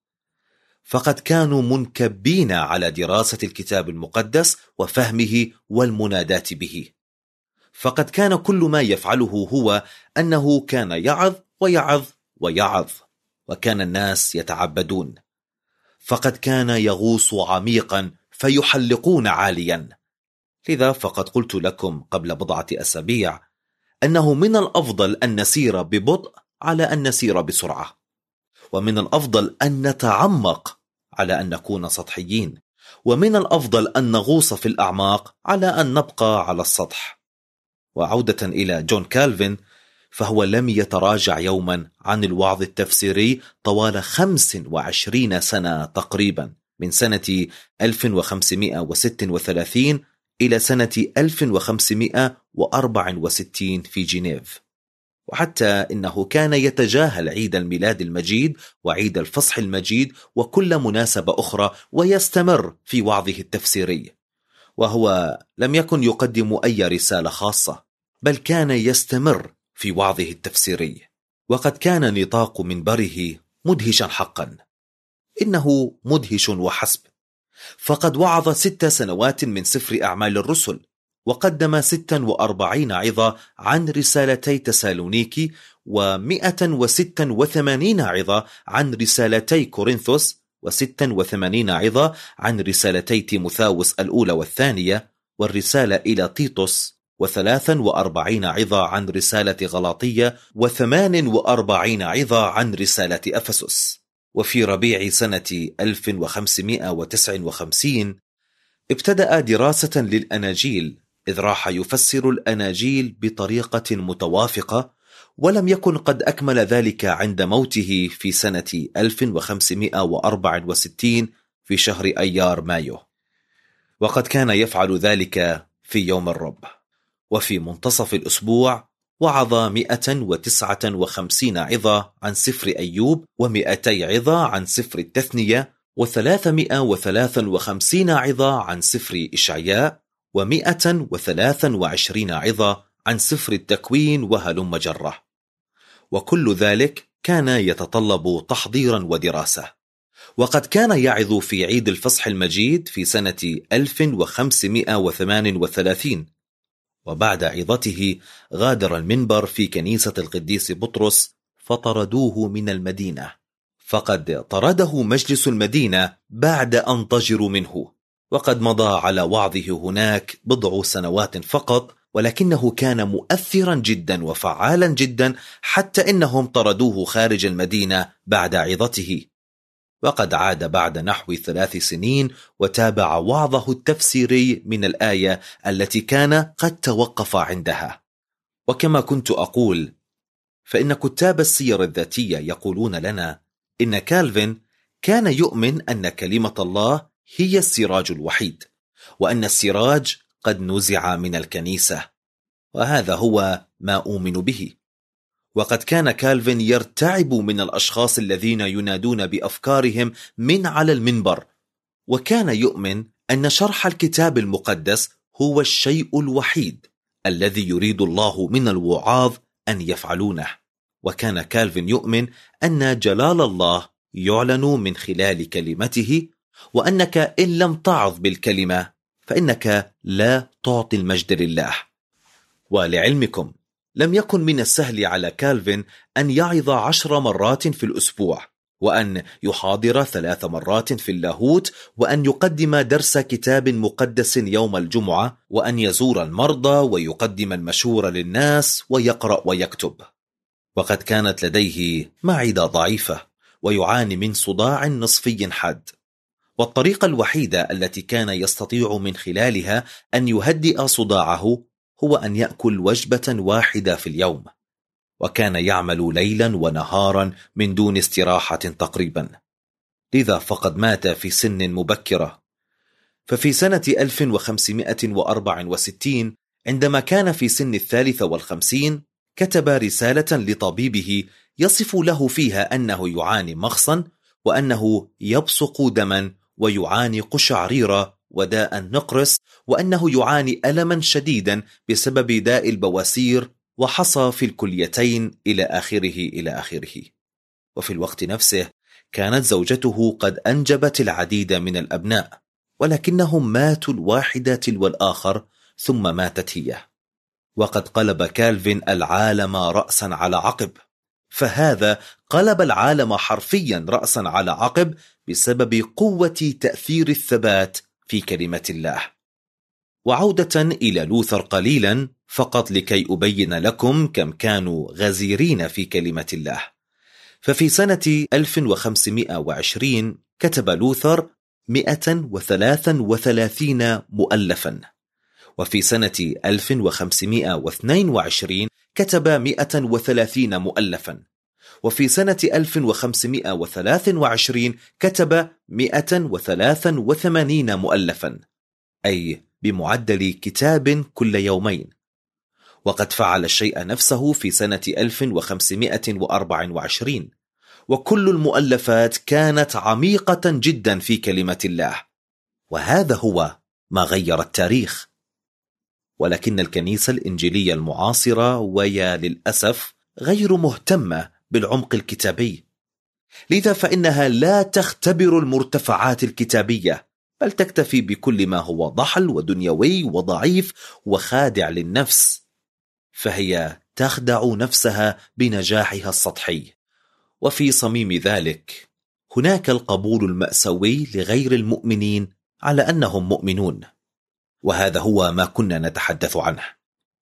فقد كانوا منكبين على دراسة الكتاب المقدس وفهمه والمنادات به، فقد كان كل ما يفعله هو أنه كان يعظ ويعظ ويعظ، وكان الناس يتعبدون، فقد كان يغوص عميقا فيحلقون عاليا. لذا فقد قلت لكم قبل بضعة أسابيع أنه من الأفضل أن نسير ببطء على أن نسير بسرعة، ومن الأفضل أن نتعمق على أن نكون سطحيين، ومن الأفضل أن نغوص في الأعماق على أن نبقى على السطح. وعودة إلى جون كالفن، فهو لم يتراجع يوما عن الوعظ التفسيري طوال 25 سنة تقريبا، من سنة 1536 إلى سنة 1564 في جنيف. وحتى إنه كان يتجاهل عيد الميلاد المجيد وعيد الفصح المجيد وكل مناسبة أخرى ويستمر في وعظه التفسيري، وهو لم يكن يقدم أي رسالة خاصة، بل كان يستمر في وعظه التفسيري، وقد كان نطاق منبره مدهشا حقا. إنه مدهش وحسب، فقد وعظ 6 سنوات من سفر أعمال الرسل، وقدم 46 عظة عن رسالتي تسالونيكي، و186 عظة عن رسالتي كورنثوس، و86 عظة عن رسالتي تيموثاوس الأولى والثانية، والرسالة إلى تيتوس، و43 عظة عن رسالة غلاطية، و48 عظة عن رسالة أفسس. وفي ربيع سنة 1559 ابتدأ دراسة للأناجيل، إذ راح يفسر الأناجيل بطريقة متوافقة، ولم يكن قد أكمل ذلك عند موته في سنة 1564 في شهر أيار مايو، وقد كان يفعل ذلك في يوم الرب. وفي منتصف الأسبوع وعظ 159 عظة عن سفر أيوب، و200 عظة عن سفر التثنية، و353 عظة عن سفر إشعياء، و123 عظة عن سفر التكوين، وهلم جرة. وكل ذلك كان يتطلب تحضيرا ودراسة. وقد كان يعظ في عيد الفصح المجيد في سنة 1538، وبعد عظته غادر المنبر في كنيسة القديس بطرس فطردوه من المدينة، فقد طرده مجلس المدينة بعد أن ضجروا منه، وقد مضى على وعظه هناك بضع سنوات فقط، ولكنه كان مؤثرا جدا وفعالا جدا، حتى إنهم طردوه خارج المدينة بعد عظته. وقد عاد بعد نحو 3 سنين وتابع وعظه التفسيري من الآية التي كان قد توقف عندها. وكما كنت أقول، فإن كتاب السير الذاتية يقولون لنا إن كالفن كان يؤمن أن كلمة الله هي السراج الوحيد، وأن السراج قد نزع من الكنيسة، وهذا هو ما أؤمن به. وقد كان كالفن يرتعب من الأشخاص الذين ينادون بأفكارهم من على المنبر، وكان يؤمن أن شرح الكتاب المقدس هو الشيء الوحيد الذي يريد الله من الوعاظ أن يفعلونه. وكان كالفن يؤمن أن جلال الله يعلن من خلال كلمته، وأنك إن لم تعظ بالكلمة فإنك لا تعطي المجد لله. ولعلمكم، لم يكن من السهل على كالفن أن يعظ 10 مرات في الأسبوع، وأن يحاضر 3 مرات في اللاهوت، وأن يقدم درس كتاب مقدس يوم الجمعة، وأن يزور المرضى ويقدم المشورة للناس ويقرأ ويكتب. وقد كانت لديه معدة ضعيفة، ويعاني من صداع نصفي حاد، والطريقة الوحيدة التي كان يستطيع من خلالها أن يهدئ صداعه هو أن يأكل وجبة واحدة في اليوم، وكان يعمل ليلا ونهارا من دون استراحة تقريبا، لذا فقد مات في سن مبكرة. ففي سنة 1564 عندما كان في سن 53 كتب رسالة لطبيبه يصف له فيها أنه يعاني مغصا، وأنه يبصق دما، ويعاني قشعريرة وداء نقرس، وأنه يعاني ألما شديدا بسبب داء البواسير وحصى في الكليتين إلى آخره. وفي الوقت نفسه كانت زوجته قد أنجبت العديد من الأبناء، ولكنهم ماتوا الواحدة تلو الآخر، ثم ماتت هي. وقد قلب كالفن العالم رأسا على عقب، فهذا قلب العالم حرفيا رأسا على عقب بسبب قوة تأثير الثبات في كلمة الله. وعودة إلى لوثر قليلا فقط لكي أبين لكم كم كانوا غزيرين في كلمة الله. ففي سنة 1520 كتب لوثر 133 مؤلفا، وفي سنة 1522 كتب 130 مؤلفا، وفي سنة 1523 كتب 183 مؤلفا، أي بمعدل كتاب كل يومين. وقد فعل الشيء نفسه في سنة 1524، وكل المؤلفات كانت عميقة جدا في كلمة الله، وهذا هو ما غير التاريخ. ولكن الكنيسة الإنجيلية المعاصرة ويا للأسف غير مهتمة بالعمق الكتابي، لذا فإنها لا تختبر المرتفعات الكتابية، بل تكتفي بكل ما هو ضحل ودنيوي وضعيف وخادع للنفس، فهي تخدع نفسها بنجاحها السطحي. وفي صميم ذلك هناك القبول المأساوي لغير المؤمنين على أنهم مؤمنون، وهذا هو ما كنا نتحدث عنه.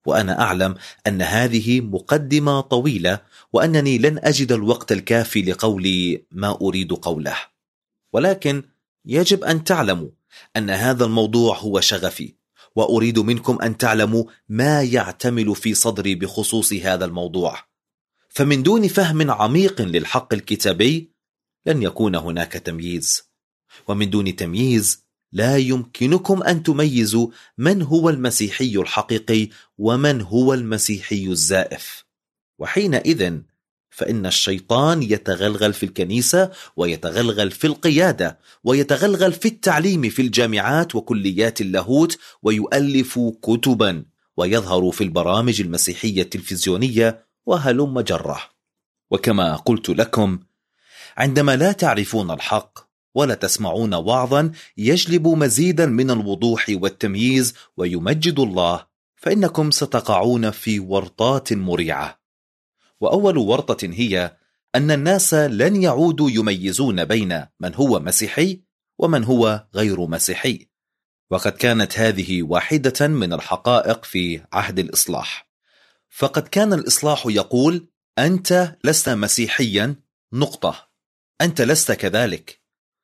وأنا أعلم أن هذه مقدمة طويلة وأنني لن أجد الوقت الكافي لقول ما أريد قوله، ولكن يجب أن تعلموا أن هذا الموضوع هو شغفي، وأريد منكم أن تعلموا ما يعتمل في صدري بخصوص هذا الموضوع. فمن دون فهم عميق للحق الكتابي لن يكون هناك تمييز، ومن دون تمييز لا يمكنكم أن تميزوا من هو المسيحي الحقيقي ومن هو المسيحي الزائف. وحينئذ فإن الشيطان يتغلغل في الكنيسة ويتغلغل في القيادة ويتغلغل في التعليم في الجامعات وكليات اللاهوت، ويؤلف كتبا ويظهر في البرامج المسيحية التلفزيونية وهلم جرة. وكما قلت لكم، عندما لا تعرفون الحق ولا تسمعون وعظا يجلب مزيدا من الوضوح والتمييز ويمجد الله، فإنكم ستقعون في ورطات مريعة. وأول ورطة هي أن الناس لن يعودوا يميزون بين من هو مسيحي ومن هو غير مسيحي، وقد كانت هذه واحدة من الحقائق في عهد الإصلاح. فقد كان الإصلاح يقول: أنت لست مسيحيا نقطة، أنت لست كذلك.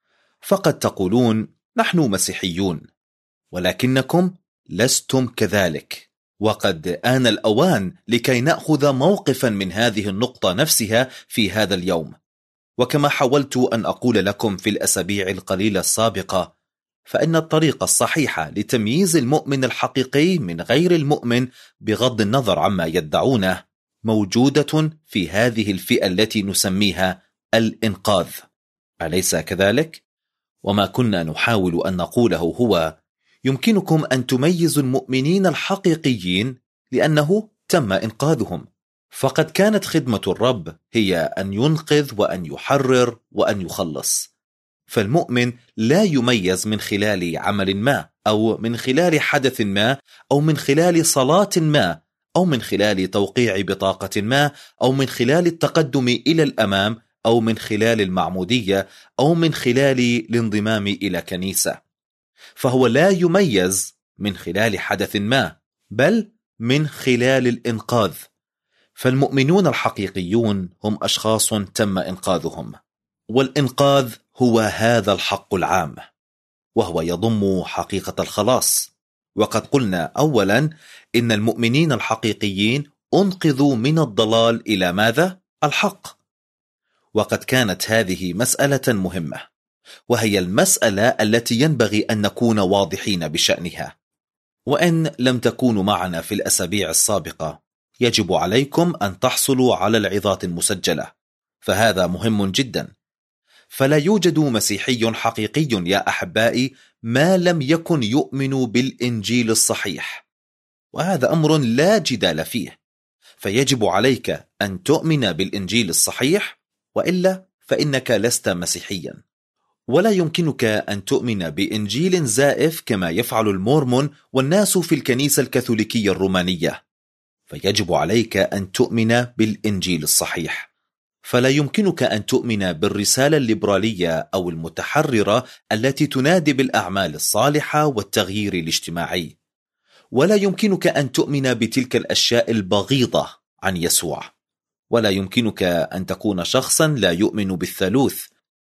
فقد تقولون: نحن مسيحيون، ولكنكم لستم كذلك. وقد آن الأوان لكي نأخذ موقفا من هذه النقطة نفسها في هذا اليوم. وكما حاولت أن أقول لكم في الأسابيع القليلة السابقة، فإن الطريقة الصحيحة لتمييز المؤمن الحقيقي من غير المؤمن بغض النظر عما يدعونه موجودة في هذه الفئة التي نسميها الإنقاذ، أليس كذلك؟ وما كنا نحاول أن نقوله هو: يمكنكم أن تميزوا المؤمنين الحقيقيين لأنه تم إنقاذهم. فقد كانت خدمة الرب هي أن ينقذ وأن يحرر وأن يخلص. فالمؤمن لا يميز من خلال عمل ما، أو من خلال حدث ما، أو من خلال صلاة ما، أو من خلال توقيع بطاقة ما، أو من خلال التقدم إلى الأمام، أو من خلال المعمودية، أو من خلال الانضمام إلى كنيسة. فهو لا يميز من خلال حدث ما، بل من خلال الإنقاذ. فالمؤمنون الحقيقيون هم أشخاص تم إنقاذهم، والإنقاذ هو هذا الحق العام، وهو يضم حقيقة الخلاص. وقد قلنا أولا إن المؤمنين الحقيقيين أنقذوا من الضلال إلى ماذا؟ الحق. وقد كانت هذه مسألة مهمة، وهي المسألة التي ينبغي أن نكون واضحين بشأنها. وإن لم تكونوا معنا في الأسابيع السابقة، يجب عليكم أن تحصلوا على العظات المسجلة، فهذا مهم جدا. فلا يوجد مسيحي حقيقي يا أحبائي ما لم يكن يؤمن بالإنجيل الصحيح، وهذا أمر لا جدال فيه. فيجب عليك أن تؤمن بالإنجيل الصحيح، وإلا فإنك لست مسيحيا. ولا يمكنك أن تؤمن بإنجيل زائف كما يفعل المورمون والناس في الكنيسة الكاثوليكية الرومانية. فيجب عليك أن تؤمن بالإنجيل الصحيح. فلا يمكنك أن تؤمن بالرسالة الليبرالية أو المتحررة التي تنادي بالأعمال الصالحة والتغيير الاجتماعي. ولا يمكنك أن تؤمن بتلك الأشياء البغيضة عن يسوع. ولا يمكنك أن تكون شخصا لا يؤمن بالثالوث،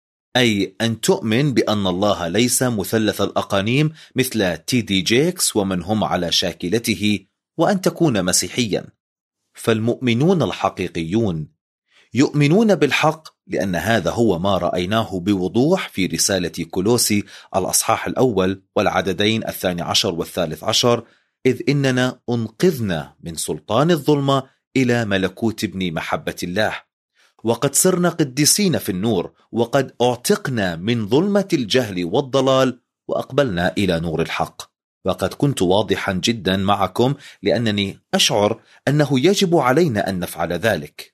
أي أن تؤمن بأن الله ليس مثلث الأقانيم مثل تي دي جيكس ومن هم على شاكلته، وأن تكون مسيحيا. فالمؤمنون الحقيقيون يؤمنون بالحق، لأن هذا هو ما رأيناه بوضوح في رسالة كولوسي الأصحاح الأول والعددين 12 و13، إذ إننا أنقذنا من سلطان الظلمة إلى ملكوت ابن محبة الله، وقد صرنا قديسين في النور، وقد أعتقنا من ظلمة الجهل والضلال، وأقبلنا إلى نور الحق. وقد كنت واضحا جدا معكم، لأنني أشعر أنه يجب علينا أن نفعل ذلك.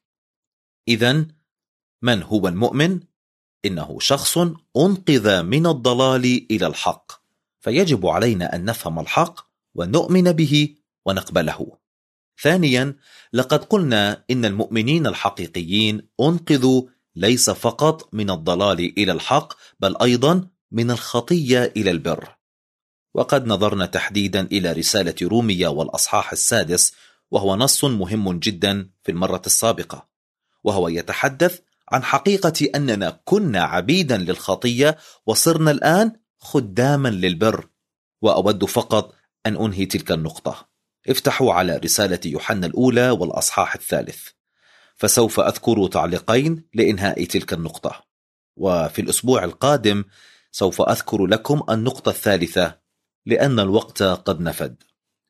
إذن من هو المؤمن؟ إنه شخص أنقذ من الضلال إلى الحق، فيجب علينا أن نفهم الحق ونؤمن به ونقبله. ثانيا، لقد قلنا إن المؤمنين الحقيقيين أنقذوا ليس فقط من الضلال إلى الحق، بل أيضا من الخطية إلى البر. وقد نظرنا تحديدا إلى رسالة رومية والأصحاح 6، وهو نص مهم جدا في المرة السابقة، وهو يتحدث عن حقيقة أننا كنا عبيدا للخطية وصرنا الآن خداما للبر. وأود فقط أن أنهي تلك النقطة. افتحوا على رسالة يوحنا الأولى والأصحاح 3، فسوف أذكر تعليقين لإنهاء تلك النقطة، وفي الأسبوع القادم سوف أذكر لكم النقطة الثالثة لأن الوقت قد نفد.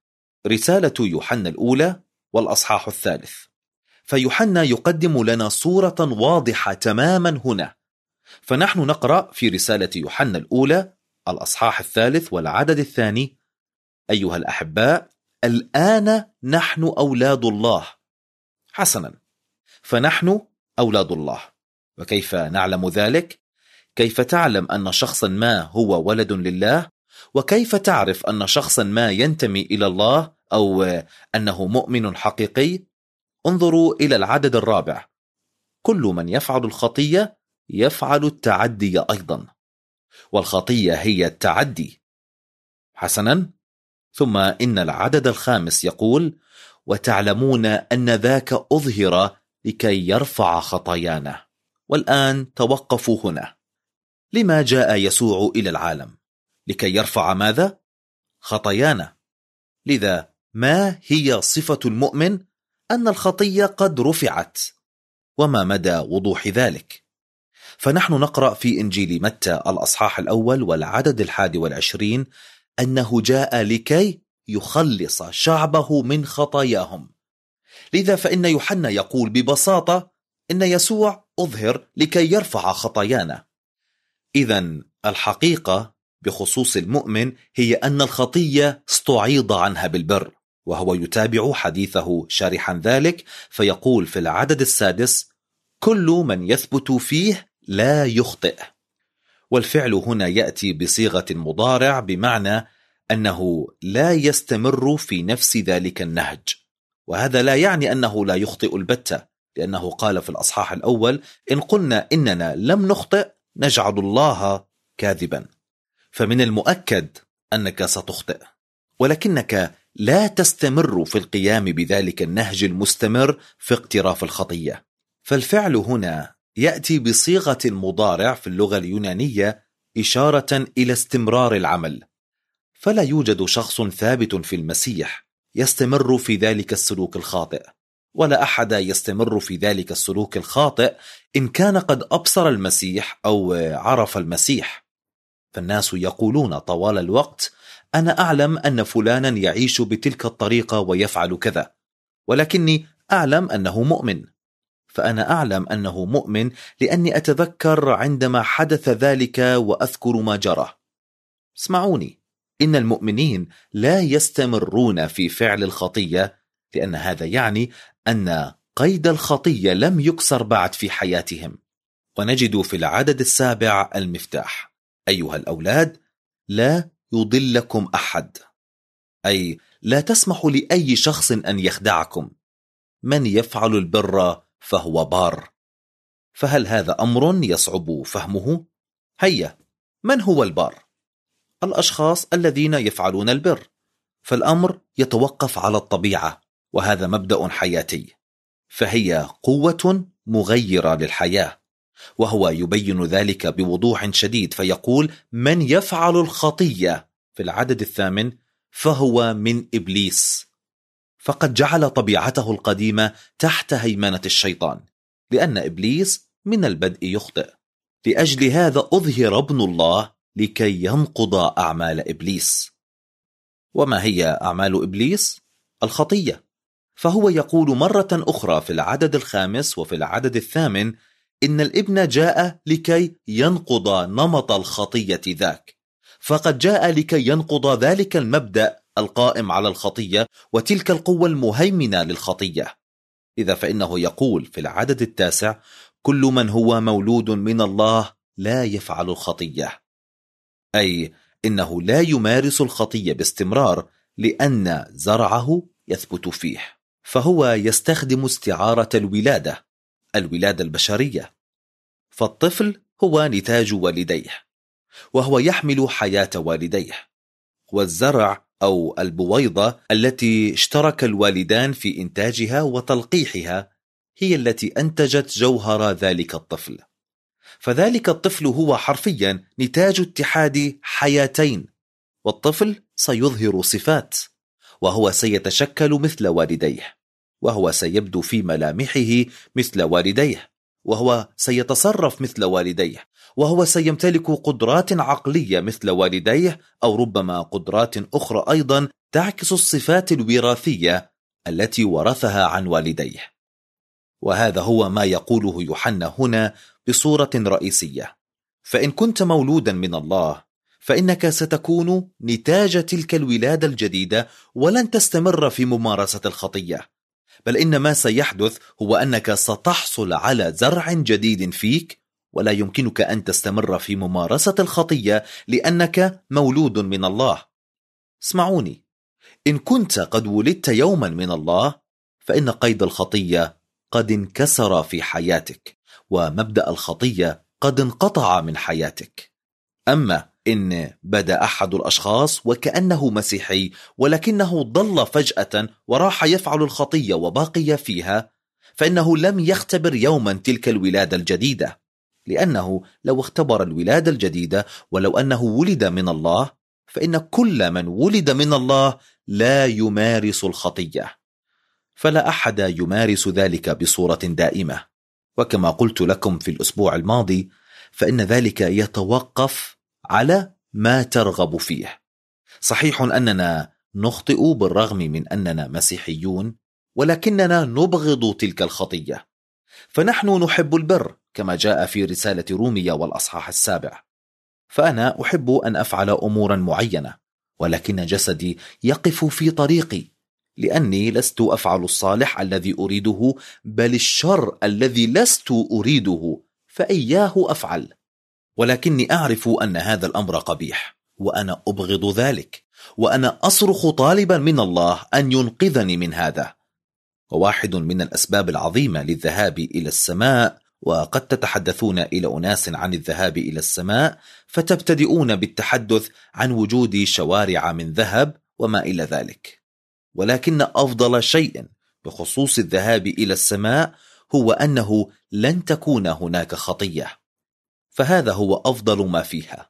رسالة يوحنا الأولى والأصحاح 3. فيوحنا يقدم لنا صورة واضحة تماما هنا، فنحن نقرأ في رسالة يوحنا الأولى الأصحاح 3 والعدد 2: أيها الأحباء، الآن نحن أولاد الله. حسنا، فنحن أولاد الله. وكيف نعلم ذلك؟ كيف تعلم أن شخصا ما هو ولد لله؟ وكيف تعرف أن شخصا ما ينتمي إلى الله أو أنه مؤمن حقيقي؟ انظروا إلى العدد 4: كل من يفعل الخطية يفعل التعدي أيضا، والخطية هي التعدي. حسنا، ثم إن العدد 5 يقول: وتعلمون أن ذاك أظهر لكي يرفع خطايانا. والآن توقفوا هنا. لما جاء يسوع إلى العالم؟ لكي يرفع ماذا؟ خطايانا. لذا ما هي صفة المؤمن؟ أن الخطية قد رفعت. وما مدى وضوح ذلك؟ فنحن نقرأ في إنجيل متى الأصحاح 1 والعدد 21 أنه جاء لكي يخلص شعبه من خطاياهم. لذا فإن يوحنا يقول ببساطة إن يسوع أظهر لكي يرفع خطايانا. إذن الحقيقة بخصوص المؤمن هي أن الخطية استعيض عنها بالبر. وهو يتابع حديثه شارحا ذلك فيقول في العدد 6: كل من يثبت فيه لا يخطئ. والفعل هنا يأتي بصيغة مضارع، بمعنى أنه لا يستمر في نفس ذلك النهج. وهذا لا يعني أنه لا يخطئ البتة، لأنه قال في الأصحاح 1: إن قلنا إننا لم نخطئ نجعل الله كاذبا. فمن المؤكد أنك ستخطئ، ولكنك لا تستمر في القيام بذلك النهج المستمر في اقتراف الخطية. فالفعل هنا يأتي بصيغة المضارع في اللغة اليونانية إشارة إلى استمرار العمل. فلا يوجد شخص ثابت في المسيح يستمر في ذلك السلوك الخاطئ، ولا أحد يستمر في ذلك السلوك الخاطئ إن كان قد أبصر المسيح أو عرف المسيح. فالناس يقولون طوال الوقت: أنا أعلم أن فلانا يعيش بتلك الطريقة ويفعل كذا، ولكني أعلم أنه مؤمن. فأنا أعلم أنه مؤمن لأني أتذكر عندما حدث ذلك وأذكر ما جرى. اسمعوني، إن المؤمنين لا يستمرون في فعل الخطية، لأن هذا يعني أن قيد الخطية لم يكسر بعد في حياتهم. ونجد في العدد 7 المفتاح: أيها الأولاد، لا يضلكم أحد. أي لا تسمحوا لأي شخص أن يخدعكم. من يفعل البر فهو بار. فهل هذا أمر يصعب فهمه؟ هيا، من هو البار؟ الأشخاص الذين يفعلون البر. فالأمر يتوقف على الطبيعة، وهذا مبدأ حياتي، فهي قوة مغيرة للحياة. وهو يبين ذلك بوضوح شديد، فيقول: من يفعل الخطية في العدد 8 فهو من إبليس. فقد جعل طبيعته القديمة تحت هيمنة الشيطان، لأن إبليس من البدء يخطئ. لأجل هذا أظهر ابن الله لكي ينقض أعمال إبليس. وما هي أعمال إبليس؟ الخطية. فهو يقول مرة أخرى في العدد 5 وفي العدد 8 إن الابن جاء لكي ينقض نمط الخطية ذاك. فقد جاء لكي ينقض ذلك المبدأ القائم على الخطية وتلك القوة المهيمنة للخطية. إذا فإنه يقول في العدد 9: كل من هو مولود من الله لا يفعل الخطية. أي إنه لا يمارس الخطية باستمرار، لأن زرعه يثبت فيه. فهو يستخدم استعارة الولادة البشرية. فالطفل هو نتاج والديه، وهو يحمل حياة والديه. والزرع أو البويضة التي اشترك الوالدان في إنتاجها وتلقيحها هي التي أنتجت جوهر ذلك الطفل. فذلك الطفل هو حرفيا نتاج اتحاد حياتين، والطفل سيظهر صفات، وهو سيتشكل مثل والديه، وهو سيبدو في ملامحه مثل والديه، وهو سيتصرف مثل والديه، وهو سيمتلك قدرات عقلية مثل والديه، أو ربما قدرات أخرى أيضا تعكس الصفات الوراثية التي ورثها عن والديه. وهذا هو ما يقوله يوحنا هنا بصورة رئيسية: فإن كنت مولودا من الله فإنك ستكون نتاج تلك الولادة الجديدة، ولن تستمر في ممارسة الخطية، بل إن ما سيحدث هو أنك ستحصل على زرع جديد فيك، ولا يمكنك أن تستمر في ممارسة الخطية لأنك مولود من الله. اسمعوني، إن كنت قد ولدت يوما من الله فإن قيد الخطية قد انكسر في حياتك، ومبدأ الخطية قد انقطع من حياتك. أما إن بدأ أحد الأشخاص وكأنه مسيحي، ولكنه ضل فجأة وراح يفعل الخطية وباقي فيها، فإنه لم يختبر يوما تلك الولادة الجديدة، لأنه لو اختبر الولادة الجديدة ولو أنه ولد من الله، فإن كل من ولد من الله لا يمارس الخطية، فلا أحد يمارس ذلك بصورة دائمة. وكما قلت لكم في الأسبوع الماضي، فإن ذلك يتوقف على ما ترغب فيه. صحيح أننا نخطئ بالرغم من أننا مسيحيون، ولكننا نبغض تلك الخطية، فنحن نحب البر كما جاء في رسالة رومية والأصحاح 7. فأنا أحب أن أفعل أمورا معينة، ولكن جسدي يقف في طريقي، لأني لست أفعل الصالح الذي أريده، بل الشر الذي لست أريده فإياه أفعل. ولكني أعرف أن هذا الأمر قبيح، وأنا أبغض ذلك، وأنا أصرخ طالبا من الله أن ينقذني من هذا. وواحد من الأسباب العظيمة للذهاب إلى السماء، وقد تتحدثون إلى أناس عن الذهاب إلى السماء فتبتدئون بالتحدث عن وجود شوارع من ذهب وما إلى ذلك، ولكن أفضل شيء بخصوص الذهاب إلى السماء هو أنه لن تكون هناك خطية، فهذا هو أفضل ما فيها.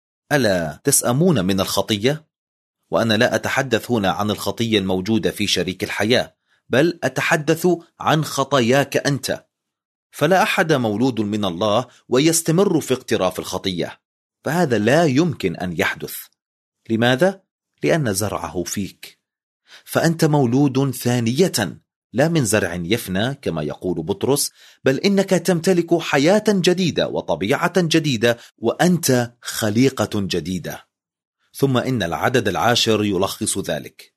ألا تسأمون من الخطية؟ وأنا لا أتحدث هنا عن الخطية الموجودة في شريك الحياة، بل أتحدث عن خطاياك أنت. فلا أحد مولود من الله ويستمر في اقتراف الخطية، فهذا لا يمكن أن يحدث. لماذا؟ لأن زرعه فيك، فأنت مولود ثانية، لا من زرع يفنى كما يقول بطرس، بل إنك تمتلك حياة جديدة وطبيعة جديدة، وأنت خليقة جديدة. ثم إن العدد 10 يلخص ذلك: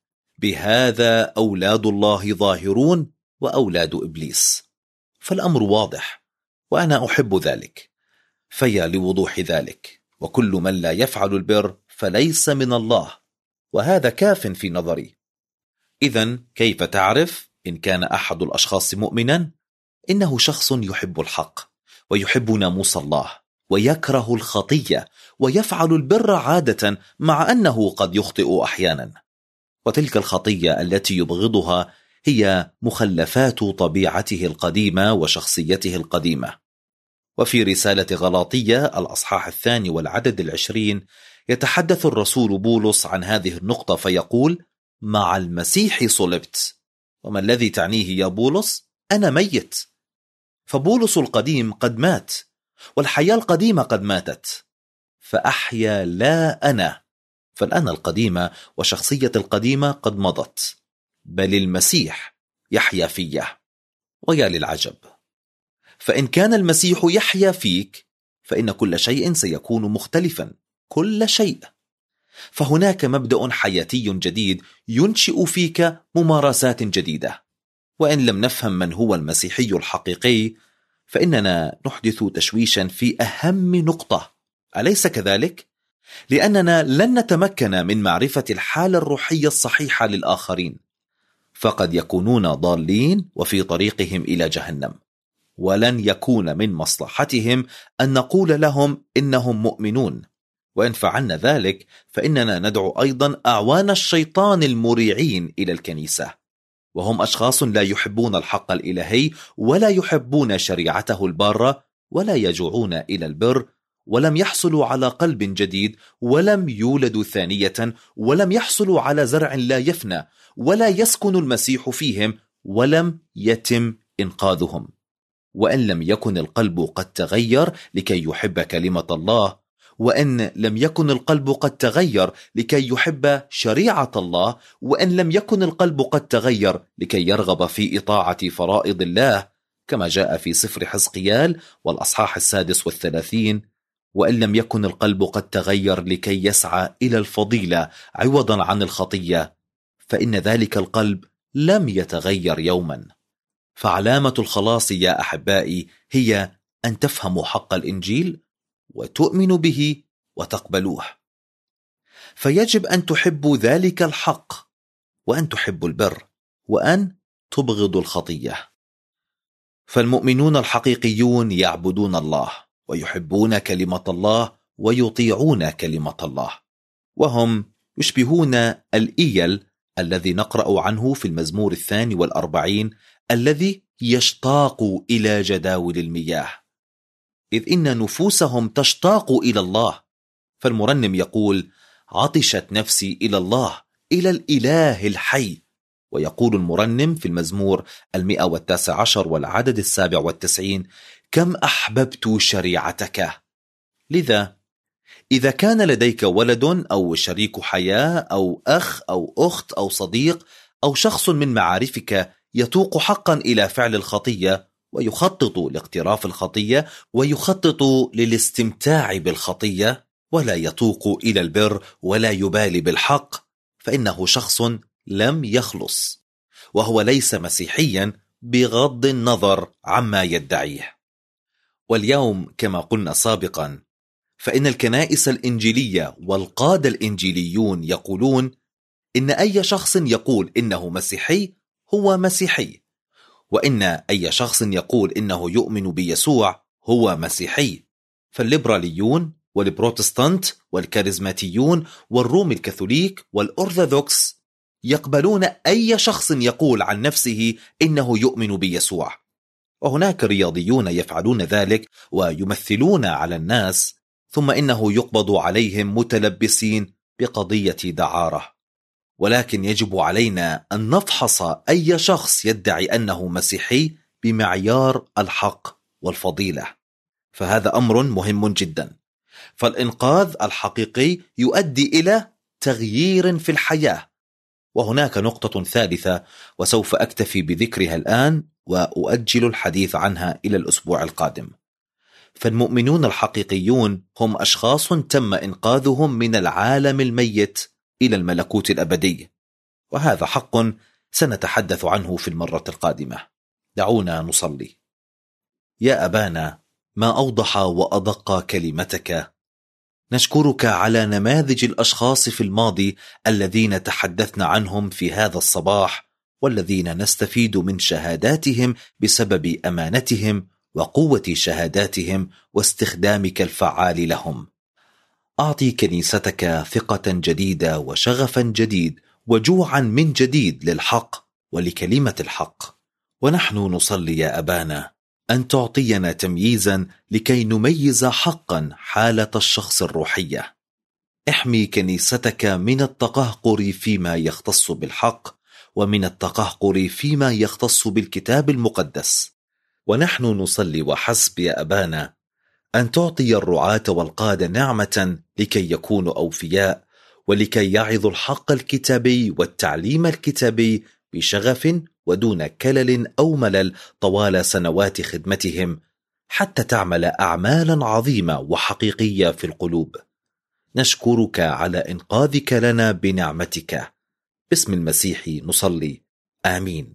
بهذا أولاد الله ظاهرون وأولاد إبليس. فالأمر واضح، وأنا أحب ذلك، فيا لوضوح ذلك. وكل من لا يفعل البر فليس من الله، وهذا كاف في نظري. إذن كيف تعرف إن كان أحد الأشخاص مؤمنا؟ إنه شخص يحب الحق ويحب ناموس الله ويكره الخطية ويفعل البر عادة، مع أنه قد يخطئ أحيانا. وتلك الخطية التي يبغضها هي مخلفات طبيعته القديمة وشخصيته القديمة. وفي رسالة غلاطية الأصحاح 2 والعدد 20 يتحدث الرسول بولس عن هذه النقطة فيقول: مع المسيح صلبت. وما الذي تعنيه يا بولس؟ أنا ميت. فبولس القديم قد مات، والحياة القديمة قد ماتت، فأحيا لا أنا، فالأنا القديمة وشخصية القديمة قد مضت، بل المسيح يحيا فيه. ويا للعجب، فإن كان المسيح يحيا فيك فإن كل شيء سيكون مختلفا، كل شيء. فهناك مبدأ حياتي جديد ينشئ فيك ممارسات جديدة. وإن لم نفهم من هو المسيحي الحقيقي فإننا نحدث تشويشا في أهم نقطة، أليس كذلك؟ لأننا لن نتمكن من معرفة الحالة الروحية الصحيحة للآخرين، فقد يكونون ضالين وفي طريقهم إلى جهنم، ولن يكون من مصلحتهم أن نقول لهم إنهم مؤمنون، وإن فعلنا ذلك فإننا ندعو أيضا أعوان الشيطان المريعين إلى الكنيسة، وهم أشخاص لا يحبون الحق الإلهي ولا يحبون شريعته البارة ولا يجوعون إلى البر، ولم يحصلوا على قلب جديد، ولم يولدوا ثانية، ولم يحصلوا على زرع لا يفنى، ولا يسكن المسيح فيهم، ولم يتم إنقاذهم. وإن لم يكن القلب قد تغير لكي يحب كلمة الله، وإن لم يكن القلب قد تغير لكي يحب شريعة الله، وإن لم يكن القلب قد تغير لكي يرغب في إطاعة فرائض الله كما جاء في سفر حزقيال والأصحاح 36، وإن لم يكن القلب قد تغير لكي يسعى إلى الفضيلة عوضا عن الخطية، فإن ذلك القلب لم يتغير يوما. فعلامة الخلاص يا أحبائي هي أن تفهموا حق الإنجيل وتؤمنوا به وتقبلوه. فيجب أن تحبوا ذلك الحق، وأن تحبوا البر، وأن تبغضوا الخطية. فالمؤمنون الحقيقيون يعبدون الله ويحبون كلمة الله ويطيعون كلمة الله، وهم يشبهون الإيل الذي نقرأ عنه في المزمور 42 الذي يشتاق إلى جداول المياه، إذ إن نفوسهم تشتاق إلى الله. فالمرنم يقول: عطشت نفسي إلى الله، إلى الإله الحي. ويقول المرنم في المزمور 119 والعدد 97: كم أحببت شريعتك. لذا إذا كان لديك ولد أو شريك حياة أو أخ أو أخت أو صديق أو شخص من معارفك يتوق حقا إلى فعل الخطية ويخطط لاقتراف الخطية ويخطط للاستمتاع بالخطية ولا يتوق إلى البر ولا يبالي بالحق، فإنه شخص لم يخلص، وهو ليس مسيحيا بغض النظر عما يدعيه. واليوم كما قلنا سابقا فإن الكنائس الإنجيلية والقادة الإنجيليون يقولون إن أي شخص يقول إنه مسيحي هو مسيحي، وإن أي شخص يقول إنه يؤمن بيسوع هو مسيحي. فالليبراليون والبروتستانت والكاريزماتيون والروم الكاثوليك والأرثوذكس يقبلون أي شخص يقول عن نفسه إنه يؤمن بيسوع، وهناك رياضيون يفعلون ذلك ويمثلون على الناس، ثم إنه يقبض عليهم متلبسين بقضية دعارة. ولكن يجب علينا أن نفحص أي شخص يدعي أنه مسيحي بمعيار الحق والفضيلة، فهذا أمر مهم جدا. فالإنقاذ الحقيقي يؤدي إلى تغيير في الحياة. وهناك نقطة ثالثة وسوف أكتفي بذكرها الآن وأؤجل الحديث عنها إلى الأسبوع القادم. فالمؤمنون الحقيقيون هم أشخاص تم إنقاذهم من العالم الميت إلى الملكوت الأبدي، وهذا حق سنتحدث عنه في المرة القادمة. دعونا نصلي. يا أبانا، ما أوضح وأدق كلمتك، نشكرك على نماذج الأشخاص في الماضي الذين تحدثنا عنهم في هذا الصباح، والذين نستفيد من شهاداتهم بسبب أمانتهم وقوة شهاداتهم واستخدامك الفعال لهم. أعطي كنيستك ثقة جديدة وشغفا جديد وجوعا من جديد للحق ولكلمة الحق. ونحن نصلي يا أبانا أن تعطينا تمييزا لكي نميز حقا حالة الشخص الروحية. احمي كنيستك من التقهقر فيما يختص بالحق، ومن التقهقر فيما يختص بالكتاب المقدس. ونحن نصلي وحسب يا أبانا أن تعطي الرعاة والقادة نعمة لكي يكونوا أوفياء، ولكي يعظوا الحق الكتابي والتعليم الكتابي بشغف ودون كلل أو ملل طوال سنوات خدمتهم، حتى تعمل أعمالا عظيمة وحقيقية في القلوب. نشكرك على إنقاذك لنا بنعمتك. باسم المسيح نصلي، آمين.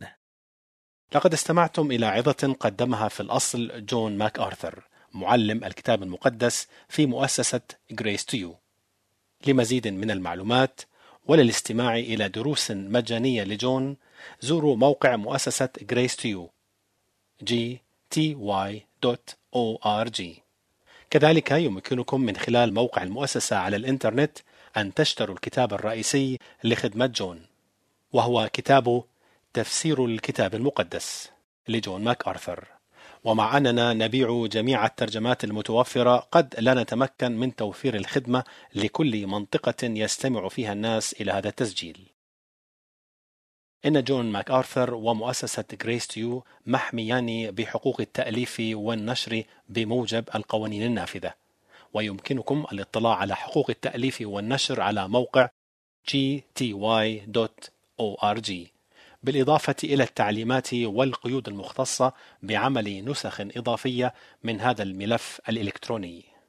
لقد استمعتم إلى عظة قدمها في الأصل جون ماك آرثر، معلم الكتاب المقدس في مؤسسة Grace to You. لمزيد من المعلومات وللاستماع إلى دروس مجانية لجون، زوروا موقع مؤسسة Grace to You gty.org. كذلك يمكنكم من خلال موقع المؤسسة على الإنترنت أن تشتروا الكتاب الرئيسي لخدمة جون، وهو كتاب تفسير الكتاب المقدس لجون ماك آرثر. ومع أننا نبيع جميع الترجمات المتوفرة، قد لا نتمكن من توفير الخدمة لكل منطقة يستمع فيها الناس إلى هذا التسجيل. إن جون ماك آرثر ومؤسسة غريس تو يو محميان بحقوق التأليف والنشر بموجب القوانين النافذة، ويمكنكم الاطلاع على حقوق التأليف والنشر على موقع gty.org، بالإضافة إلى التعليمات والقيود المختصة بعمل نسخ إضافية من هذا الملف الإلكتروني.